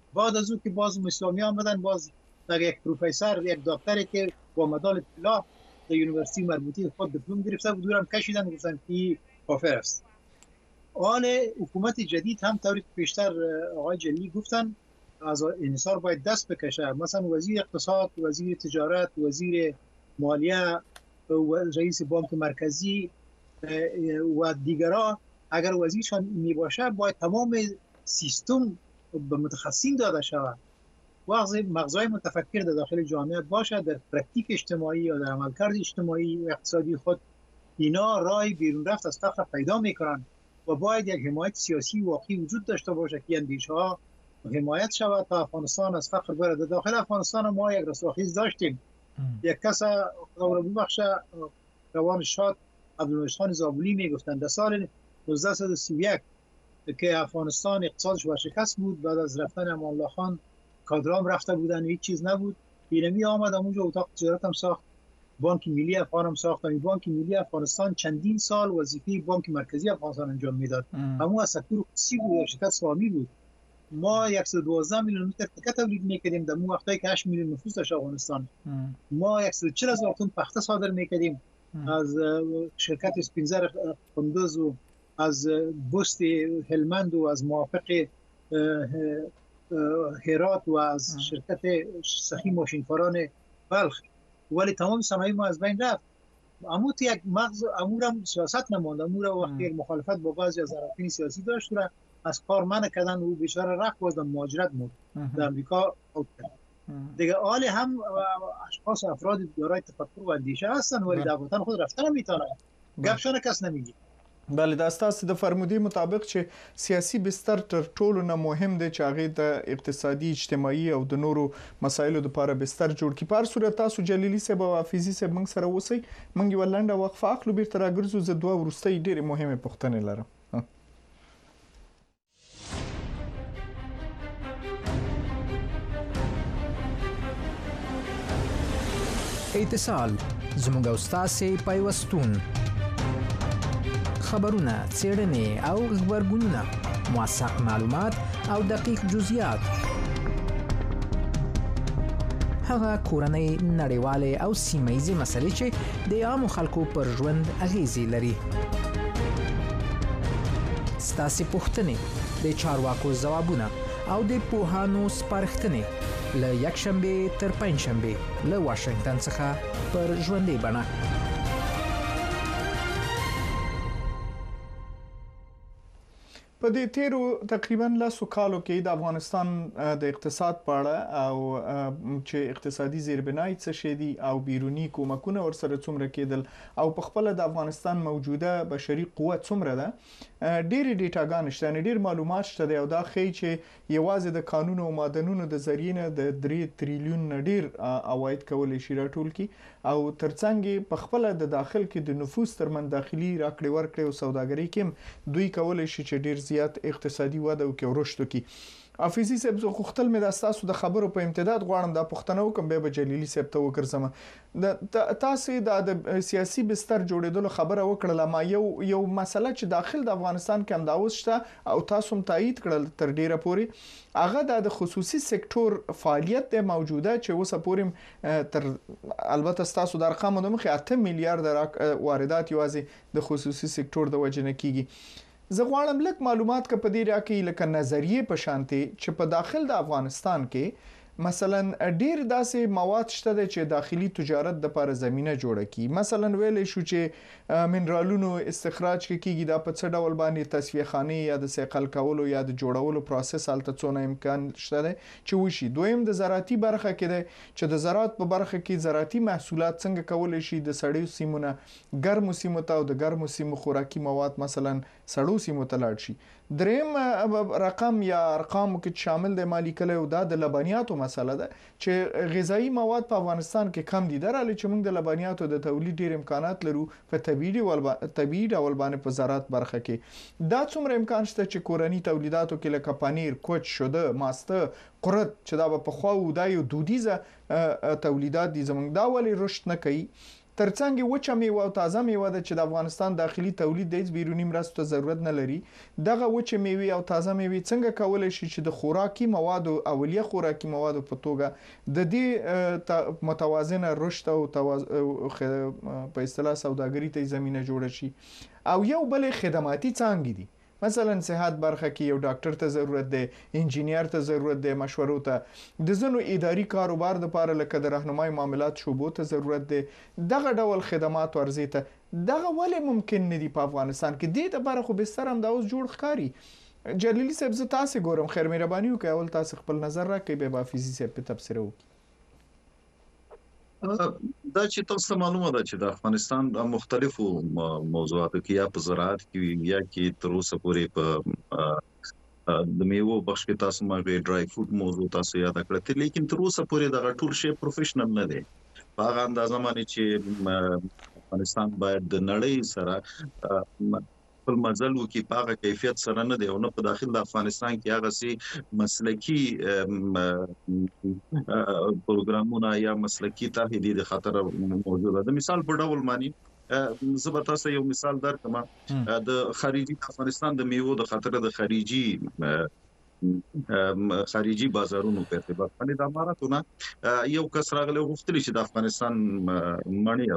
بعد از اون که باز اسلامی آمدن، باز در یک پروفسور، یک دکتری که با مدال طلا در یونیورسیتی مربوطه خود دیپلم گرفته بود، دورم کشیدن، گفتن که کافر است. آن حکومت جدید هم طوری که پیشتر آقای جلی گفتن از انحصار باید دست بکشه. مثلا وزیر اقتصاد، وزیر تجارت، وزیر مالیه، رئیس بانک مرکزی و دیگران اگر وزیرشان می باشه باید تمام سیستم به متخصصین داده شود. مغزای متفکر در داخل جامعه باشه، در پرکتیک اجتماعی یا در عملکرد اجتماعی و اقتصادی خود اینا راه بیرون رفت از فقر پیدا میکنن و باید یک حمایت سیاسی واقعی وجود داشته باشه که اندیشه ها حمایت شود تا افغانستان از فقر بره. در داخل افغانستان ما یک رستاخیز داشتیم. یک کس خدا را ببخشه روان شاد عبدالمجید خان زابلی میگفتن در سال 1931 که افغانستان اقتصادش ورشکست بود، بعد از رفتن امان الله خان کادرام رفته بودن، هیچ چیز نبود. اینمی آمد اونجا اتاق تجارت هم ساخت، بانک ملی افغان هم ساخت. بانک ملی افغانستان چندین سال وظیفه بانک مرکزی افغانستان انجام میداد. همون از سکتور خصوصی بود، شرکت سوامی بود. ما 112 میلیون لیتر تکه تولید میکردیم در اون وقتایی که 8 میلیون نفوس داشت افغانستان. ما 140,000 تن پخته صادر میکردیم از شرکت اسپینزر قندوز و از بست هلمند و از موافق هرات و از شرکت سخی ماشینکاران بلخ. ولی تمام صنایع ما از بین رفت. امو یک مغز امورم سیاست نماند. امور وقتی یک مخالفت با بعضی از طرفین سیاسی داشت و از کار منع کردن و بیچاره رفت باز در مهاجرت مرد در امریکا دیگه. حال هم اشخاص افراد دارای تفکر و اندیشه هستن ولی در وطن خود رفتن نمیتونن، گپشان کس نمیگی. بله، دا ستاسو د فرمودې مطابق چې سیاسي بستر تر ټولو نه مهم دی چې هغه د اقتصادي اجتماعي او د نورو مسایلو لپاره بستر جوړ کړي. په هر صورت تاسو جلیلی صاحب او حافظي صاحب موږ سره اوسئ. موږ یو لنډه وقفه اخلو، بیرته راګرځو. زه دوه وروستۍ ډېرې مهمه پوښتنې لرم. اتصال زموږ او ستاسو پیوستون، خبرونه، څېړنې او خبرګونونه، موثق معلومات او دقیق جزئیات، هغه کورنۍ، نړیوالې او سیمه‌ییزې مسلې چې د عامو خلکو پر ژوند اغیزې لري. ستاسو پوښتنې، د چارواکو ځوابونه او د پوهانو سپارښتنې له یکشنبه تر پنځشنبه له واشنگټن څخه پر ژوندۍ بڼه. په دې تیرو تقریبا 10 کالو کې د افغانستان د اقتصاد په اړه او چې اقتصادي زیربنای څه شي دي او بیرونی کومکونه ورسره څومره کېدل او په خپل د افغانستان موجوده بشري قوت څومره ده، ډېری ډیټاګان شته، ډېر معلومات شته او دا ښیي چې یوازې د قانون او معدنونو د ذریعہ نه د 3 تریلیون ډېر عواید کولای شي راټول کی او ترڅنګ په خپل د داخل کې د نفوس ترمن داخلي راکړې ورکړې او سوداګرۍ کې دوی کولای شي چې ډېر زیات اقتصادي وده او کې ورشت کی. حافظي صاحب زه خپل مې د تاسو د خبرو په امتداد غواړم دا پوښتنه وکم به جلیلی صاحب ته وکړم. تاسو د سیاسي بستر جوړېدلو خبره وکړه، ما یو مسله چې داخل د افغانستان کې هم داوس شته او تاسو هم تایید کړل تر ډیره پوري، هغه د خصوصي سکتور فعالیت د موجوده چې اوسه پوري تر البته تاسو د ارقامو د مخې 8 میلیارډ واردات یوازې د خصوصي سکتور د وجنه کیږي. زه غواړم لږ معلومات که په دې راکې لکه نظریه په شانتي چې په داخل د افغانستان کې مثلا ډیر داسې مواد شته چې داخلي تجارت د لپاره زمينه جوړه کی. مثلا ویل شو چې منرالونو استخراج کیږي دا په څه ډول باندې تصفیه خانه یا د سیقل کولو یا د جوړولو پروسس الته څونه امکان شته چې وشي. دویم د زراعتي برخه کې ده چې د زراعت په برخه کې زراعتي محصولات څنګه کولای شي د سړیو سیمونه ګرمو سیمو ته او د ګرمو سیمو خوراکي مواد مثلا سړو سیمو ته لاړ شي. دریم رقم یا ارقام کې شامل د مالی کله او د لبنیاتو مسله ده چې غذایی مواد په افغانستان کې کم دي، درالې چې موږ د لبنیاتو د تولید ډیر امکانات لرو په طبيعي ډول باندې په زراعت برخه کې. دا څومره امکان شته چې کورنی تولیداتو کې لکه پنیر، کوچ، شوده، ماسته، قرت چې دا په خوا و دا یو دودیزه تولیدات دي زموږ دا ولی رشد نه کوي. ترڅنګ وچه میوه او تازه میوه د چې د افغانستان داخلي تولید د بیرونی مرستو ضرورت نه لري دغه وچه میوه او تازه میوه څنګه کولای شي چې د خوراکي مواد او اولیه خوراکي مواد په توګه د دې متوازنه رشد او په اصطلاح سوداګري ته زمينه جوړه شي او یو بل خدماتي څنګه دي مثلا صحت برخه کې یو ډاکټر ته ضرورت دی انجینیر ته ضرورت دی مشورو ته د زنو اداري کاروبار د لپاره لکه د راهنمای معاملات شوبو ته ضرورت دی دغه ډول خدمات ورزي ته دغه ولې ممکن نه دي په افغانستان کې د دې لپاره خو بستر هم دا اوس جوړ ښکاری جلیلی صاحب زه تاسو ګورم خیر مهرباني وکړئ اول تاسو خپل نظر راکړئ به حافظي صاحب په تبصره وکړي دا چې تاسو معلومه ده چې د افغانستان د مختلفو موضوعاتو کې یا په زراعت کې یا کې تر اوسه پورې په د میوو بخش کې تاسو مګر ډرای فود موضوع تاسو یاد کړئ لیکن تر اوسه پورې دا ټول شی پروفیشنل نه دی په هغه اندازه باندې چې افغانستان باید د نړۍ سره خپل مزل وکي په کیفیت سره نه دی او نه په داخل د افغانستان کې هغه سي مسلکی پروګرامونه یا مسلکی طرحې د خطر موجوده ده مثال په ډول معنی زه تاسو یو مثال درکم د خارجي افغانستان د میوو د خطر د خارجي بازارونو په ارتباط باندې د اماراتونه یو کس راغلی غوښتلی چې د افغانستان مڼې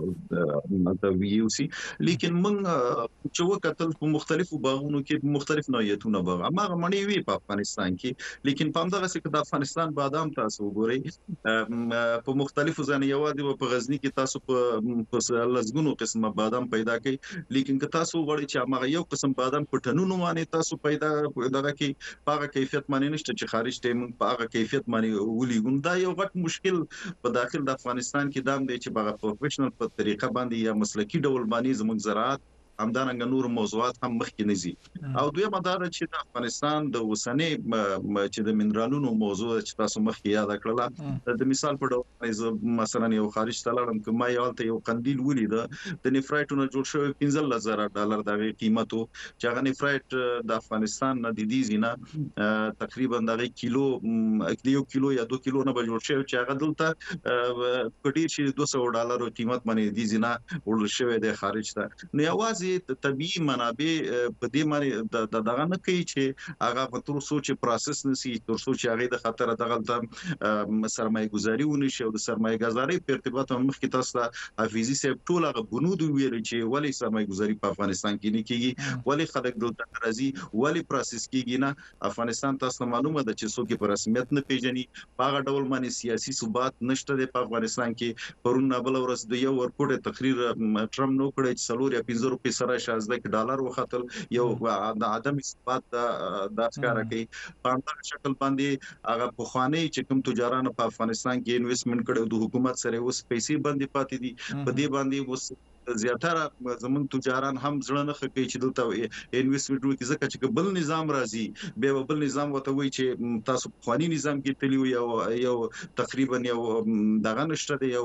په ویو سي لیکن موږ چې وکتل په مختلفو باغونو کې مختلف نوعیتونه باغ هغه مڼې وی په افغانستان کې لیکن په همدغه څه کې د افغانستان بادام تاسو وګورئ په مختلفو ځای یوازې په غزنی کې تاسو په لزګونو قسمه بادام پیدا کړئ لیکن که تاسو وګورئ چې هغه یو قسم بادام په ټنونو باندې تاسو پیدا دغه کې په کیفیت باندې نشته چې خارج ته موږ په کیفیت باندې ولېګون دا یو غټ مشکل په داخل د افغانستان کې دام دی چې په پروفیشنل په طریقه باندې یا مسلکی ډول باندې زموږ زراعت همدارنګه نور موضوعات هم مخکې نزي او دوی مدار چې د افغانستان د وسنۍ چې د منرالونو موضوع چې تاسو مخکې یاد کړل د مثال په ډول مثلا یو خارج تلارم کما یالته یو قندیل ولید د نفرایټونو جوړ شوی $15,000 د قیمت چې هغه نفرایټ د افغانستان نه د دې زینه تقریبا د کیلو یا 2 کیلو نه جوړ شوی چې هغه دلته کډیر شي $200 قیمت باندې دې زینه ورل شوی د خارج ته نو یوازې طبيعي منابع په دې باندې دغه نه کوي چې هغه په تر سوچ پروسس نسی تر سوچ هغه د خطر دغه سرمایه گذاري ونی شي او د سرمایه گذاري په ارتباط مخکې تاسو حافظي صاحب ټول هغه بنود ویل چې ولی سرمایه گذاري په افغانستان کې نه کیږي ولی خلک دلته راځي ولی پروسس کیږي نه افغانستان تاسو معلومه ده چې څوک په رسمیت نه پیژني په هغه ډول باندې سیاسي ثبات نشته د افغانستان کې پرون بل ورځ د یو ورکوټ تقریر ټرمپ نو کړی چې $4 سره $16 وختل یو د عدم اثبات د ښکارا کوي په همدغه شکل باندې هغه پخوانی چې کوم تجارانو په افغانستان کې انویسټمنټ کړي د حکومت سره اوس پیسې باندې پاتې دي په دې باندې اوس زیاتره زمون تجاران هم ځړه نه کوي چې دلته انویسټمنټ وکړي ځکه چې بل نظام راځي به بل نظام وته وي چې تاسو پخوانی نظام کې تللی یو تقریبا یو دغه نشته دی یو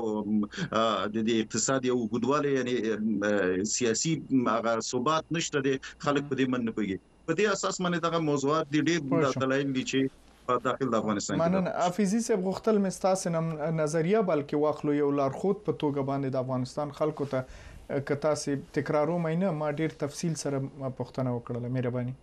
د اقتصاد یو ګډواله یعنی سیاسي هغه ثبات نشته دی خلک په دې مننه کوي په دې اساس باندې دغه موضوعات د ډېر دلایل دي چې په داخل د افغانستان کې مننه حافظي صاحب غوښتل مستاسنم نظریه بلکې واخلو یو لارښود په توګه باندې د افغانستان خلکو ته کتا سي تکرارو مینه ما ډیر تفصیل سره پوښتنه وکړه مهرباني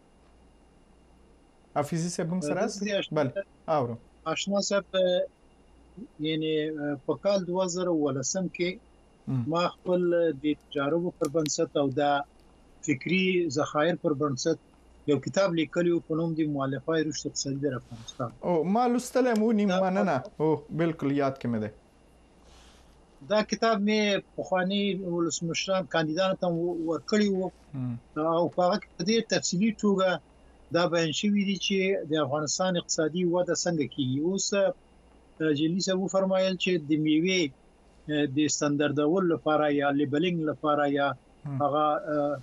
حافظي صاحب موږ سره بله اورو آشنا صاحب یعنی په کال 2013 کې ما خپل د تجارب پر بنسټ او د فکری ذخایر پر بنسټ یو کتاب لیکلی په نوم دی مؤلفه رشد اقتصادي در افغانستان او ما لوستل مو نیم مننه او بالکل یاد کې مې ده دا کتاب مې پخوانی ولسمشران کاندیدانو ته ورکړی وو او په هغه کې ډېر تفصیلي توګه دا بیان شوی دی چې د افغانستان اقتصادي وده څنګه کیږي اوس جلی صاحب فرمایل چې د میوه د ستاندردول لپاره یا لیبلینګ لپاره یا هغه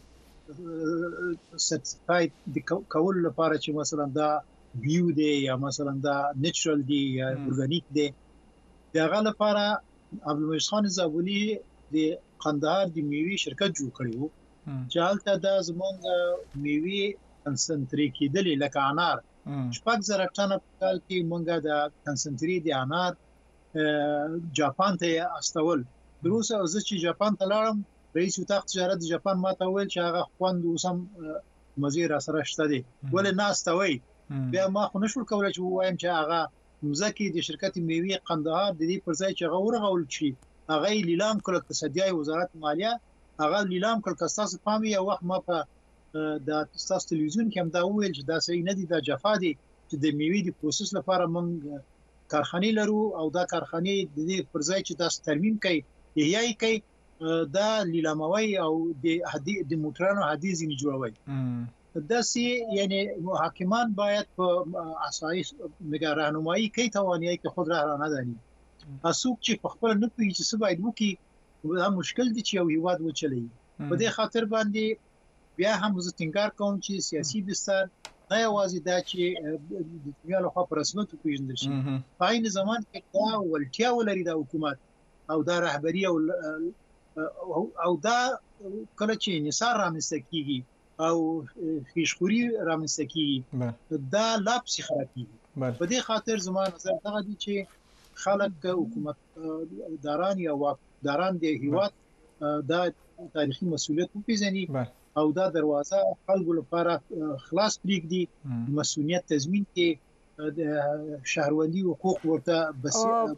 سرټیفاید د کول لپاره چې مثلا دا بیو دی یا مثلا دا نیچرل دی یا اورګانیک دی دغه لپاره عبدالمجید خان زابلی د قندهار د میوه شرکت جوړ کړی وو چې هلته د زمونږ میوه کنسنټری کېدلې لکه انار 6,000 ټنه په کال کې مونږه د کنسنټری د انار جاپان ته استول دروس از چې ژاپن ته لاړم رئیس اتاق تجارت د ژاپن ما ته ویل چې هغه خوند اوسم مزیر را سره شته دی ولې ناستوي بیا ما خو نشو کولای چې وایم چې هغه مزکی د شرکت میوه قندهار د دې پر ځای چې هغه ورغول شي هغه لیلام کړ اقتصادي وزارت مالیه هغه لیلام کړ کساس پامي یو وخت ما په د تاسو تلویزیون کې هم دا ویل چې دا صحیح نه دي دا جفا دي چې د میوه د پروسس لپاره موږ کارخانه لرو او دا کارخانه د دې پر ځای چې تاسو ترمیم کوي یای کوي دا لیلاموي او د موټرانو حدیث نه جوړوي دا سي یعنی حاکمان باید په اساس مګا راهنمایي کوي توانایي کې خود راه نه دي اسوک چې په خپل نه پیږي چې باید وکي دا مشکل دي چې یو هیواد وچلي په دې خاطر باندې بیا هم زه ټینګار کوم چې سیاسي بستر نه یوازې دا چې د دنیا خو په رسمیت پیژندل شي په عین زمان کې دا ولټیا ولري د حکومت او دا رهبری او دا کله چې انحصار رامنځته کیږي او خیشخوري رامنځته کیږي دا لا پسې خرابېږي په دې خاطر زما نظر دا دی چې خلک حکومت داران یا واکداران د هیواد دا تاریخي مسؤلیت وپیژني او دا دروازه خلکو لپاره خلاص پریږدي مسؤلیت تضمین کې شهروندي حقوق ورته بس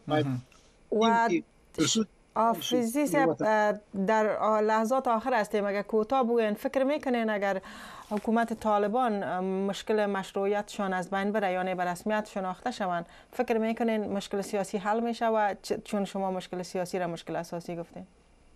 آفریزی صاحب در لحظات آخر هستیم اگر کوتاه بگوین فکر میکنین اگر حکومت طالبان مشکل مشروعیتشان از بین بره یعنی به رسمیت شناخته شوند فکر میکنین مشکل سیاسی حل میشه و چون شما مشکل سیاسی را مشکل اساسی گفتین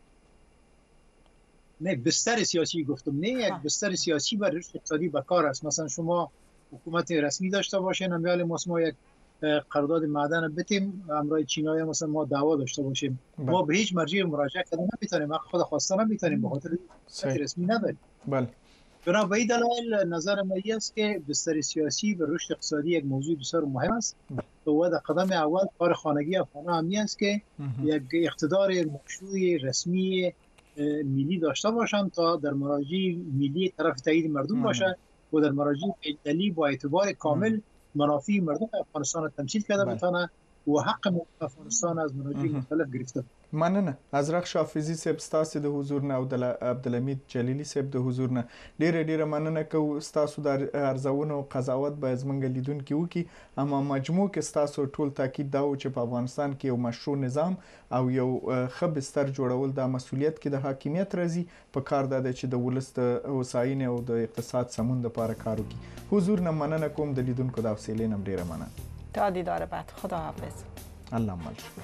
نه بستر سیاسی گفتم نه یک بستر سیاسی بر رشد اقتصادی بکار است مثلا شما حکومت رسمی داشته باشین امیال ما یک قرارداد معدن بتیم همراه چینایی مثلا ما دعوا داشته باشیم ما به هیچ مرجع مراجعه کردن نمیتونیم ما خود خواسته نمیتونیم به خاطر رسمی نداریم بله بنابراین دلایل نظر من است که بستر سیاسی و رشد اقتصادی یک موضوع بسیار مهم است و در قدم اول کار خانگی افغان‌ها همی است که یک اقتدار مشروع رسمی ملی داشته باشند تا در مراجع ملی طرف تایید مردم باشه و در مراجع ملی با اعتبار کامل منافع مردم افغانستان را تمثیل کرده بتونه و حق افغانستان از مراجع مختلف گرفته. مننه از رخ حافظي صاحب ستاسو د حضور نه او د عبدالحمید جلیلی صاحب د حضور نه ډیره مننه کو ستاسو د ارزونه او قضاوت به زمنګ لیدونکو وکي اما مجموع کې ستاسو ټول تاکید دا و چې په افغانستان کې یو مشروع نظام او یو خبستر جوړول د مسولیت کې د حاکمیت راځي په کار ده چې د ولست هوساینې او د اقتصاد سمون لپاره کار وکړي حضور نه مننه کوم د لیدونکو د حوصلې نم ډیره مننه تا دیدار بعد خدا حافظ الله مل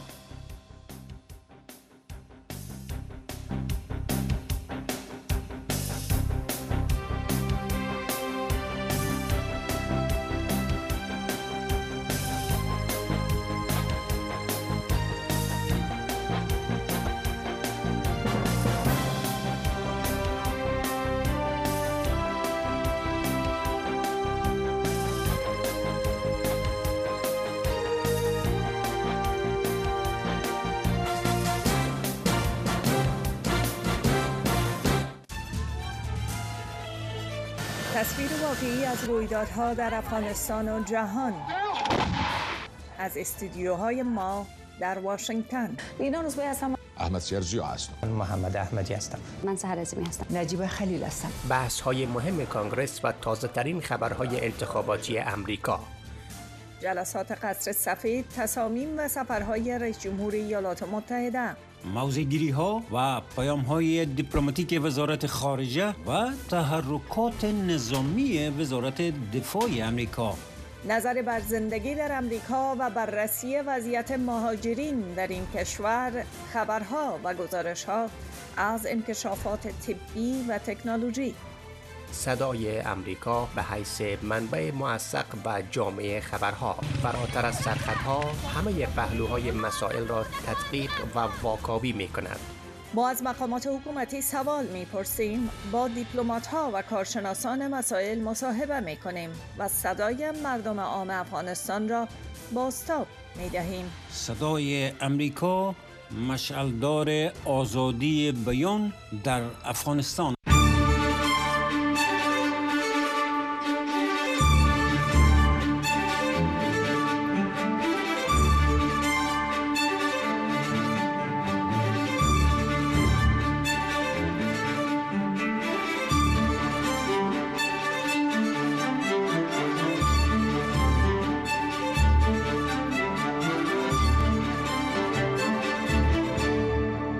تصویر واقعی از رویدادها در افغانستان و جهان از استودیوهای ما در واشنگتن. اینا روزبه هستم. احمد سیرجیو هستم. من محمد احمدی هستم. من سحر عظیمی هستم. نجیب خلیل هستم. بحث‌های مهم کانگرس و تازه‌ترین خبرهای انتخاباتی امریکا. جلسات قصر سفید، تصامیم و سفرهای رئیس جمهور ایالات متحده. موضع‌گیری‌ها و پیام‌های دیپلماتیک وزارت خارجه و تحرکات نظامی وزارت دفاع آمریکا. نظر بر زندگی در امریکا و بررسی وضعیت مهاجرین در این کشور، خبرها و گزارش‌ها از انکشافات طبی و تکنولوژی. صدای امریکا به حیث منبع موثق و جامع خبرها فراتر از سرخطها همه پهلوهای مسائل را تدقیق و واکاوی می کند. ما از مقامات حکومتی سوال می پرسیم، با دیپلمات‌ها و کارشناسان مسائل مصاحبه می کنیم و صدای مردم عام افغانستان را بازتاب می دهیم. صدای امریکا مشعلدار آزادی بیان در افغانستان.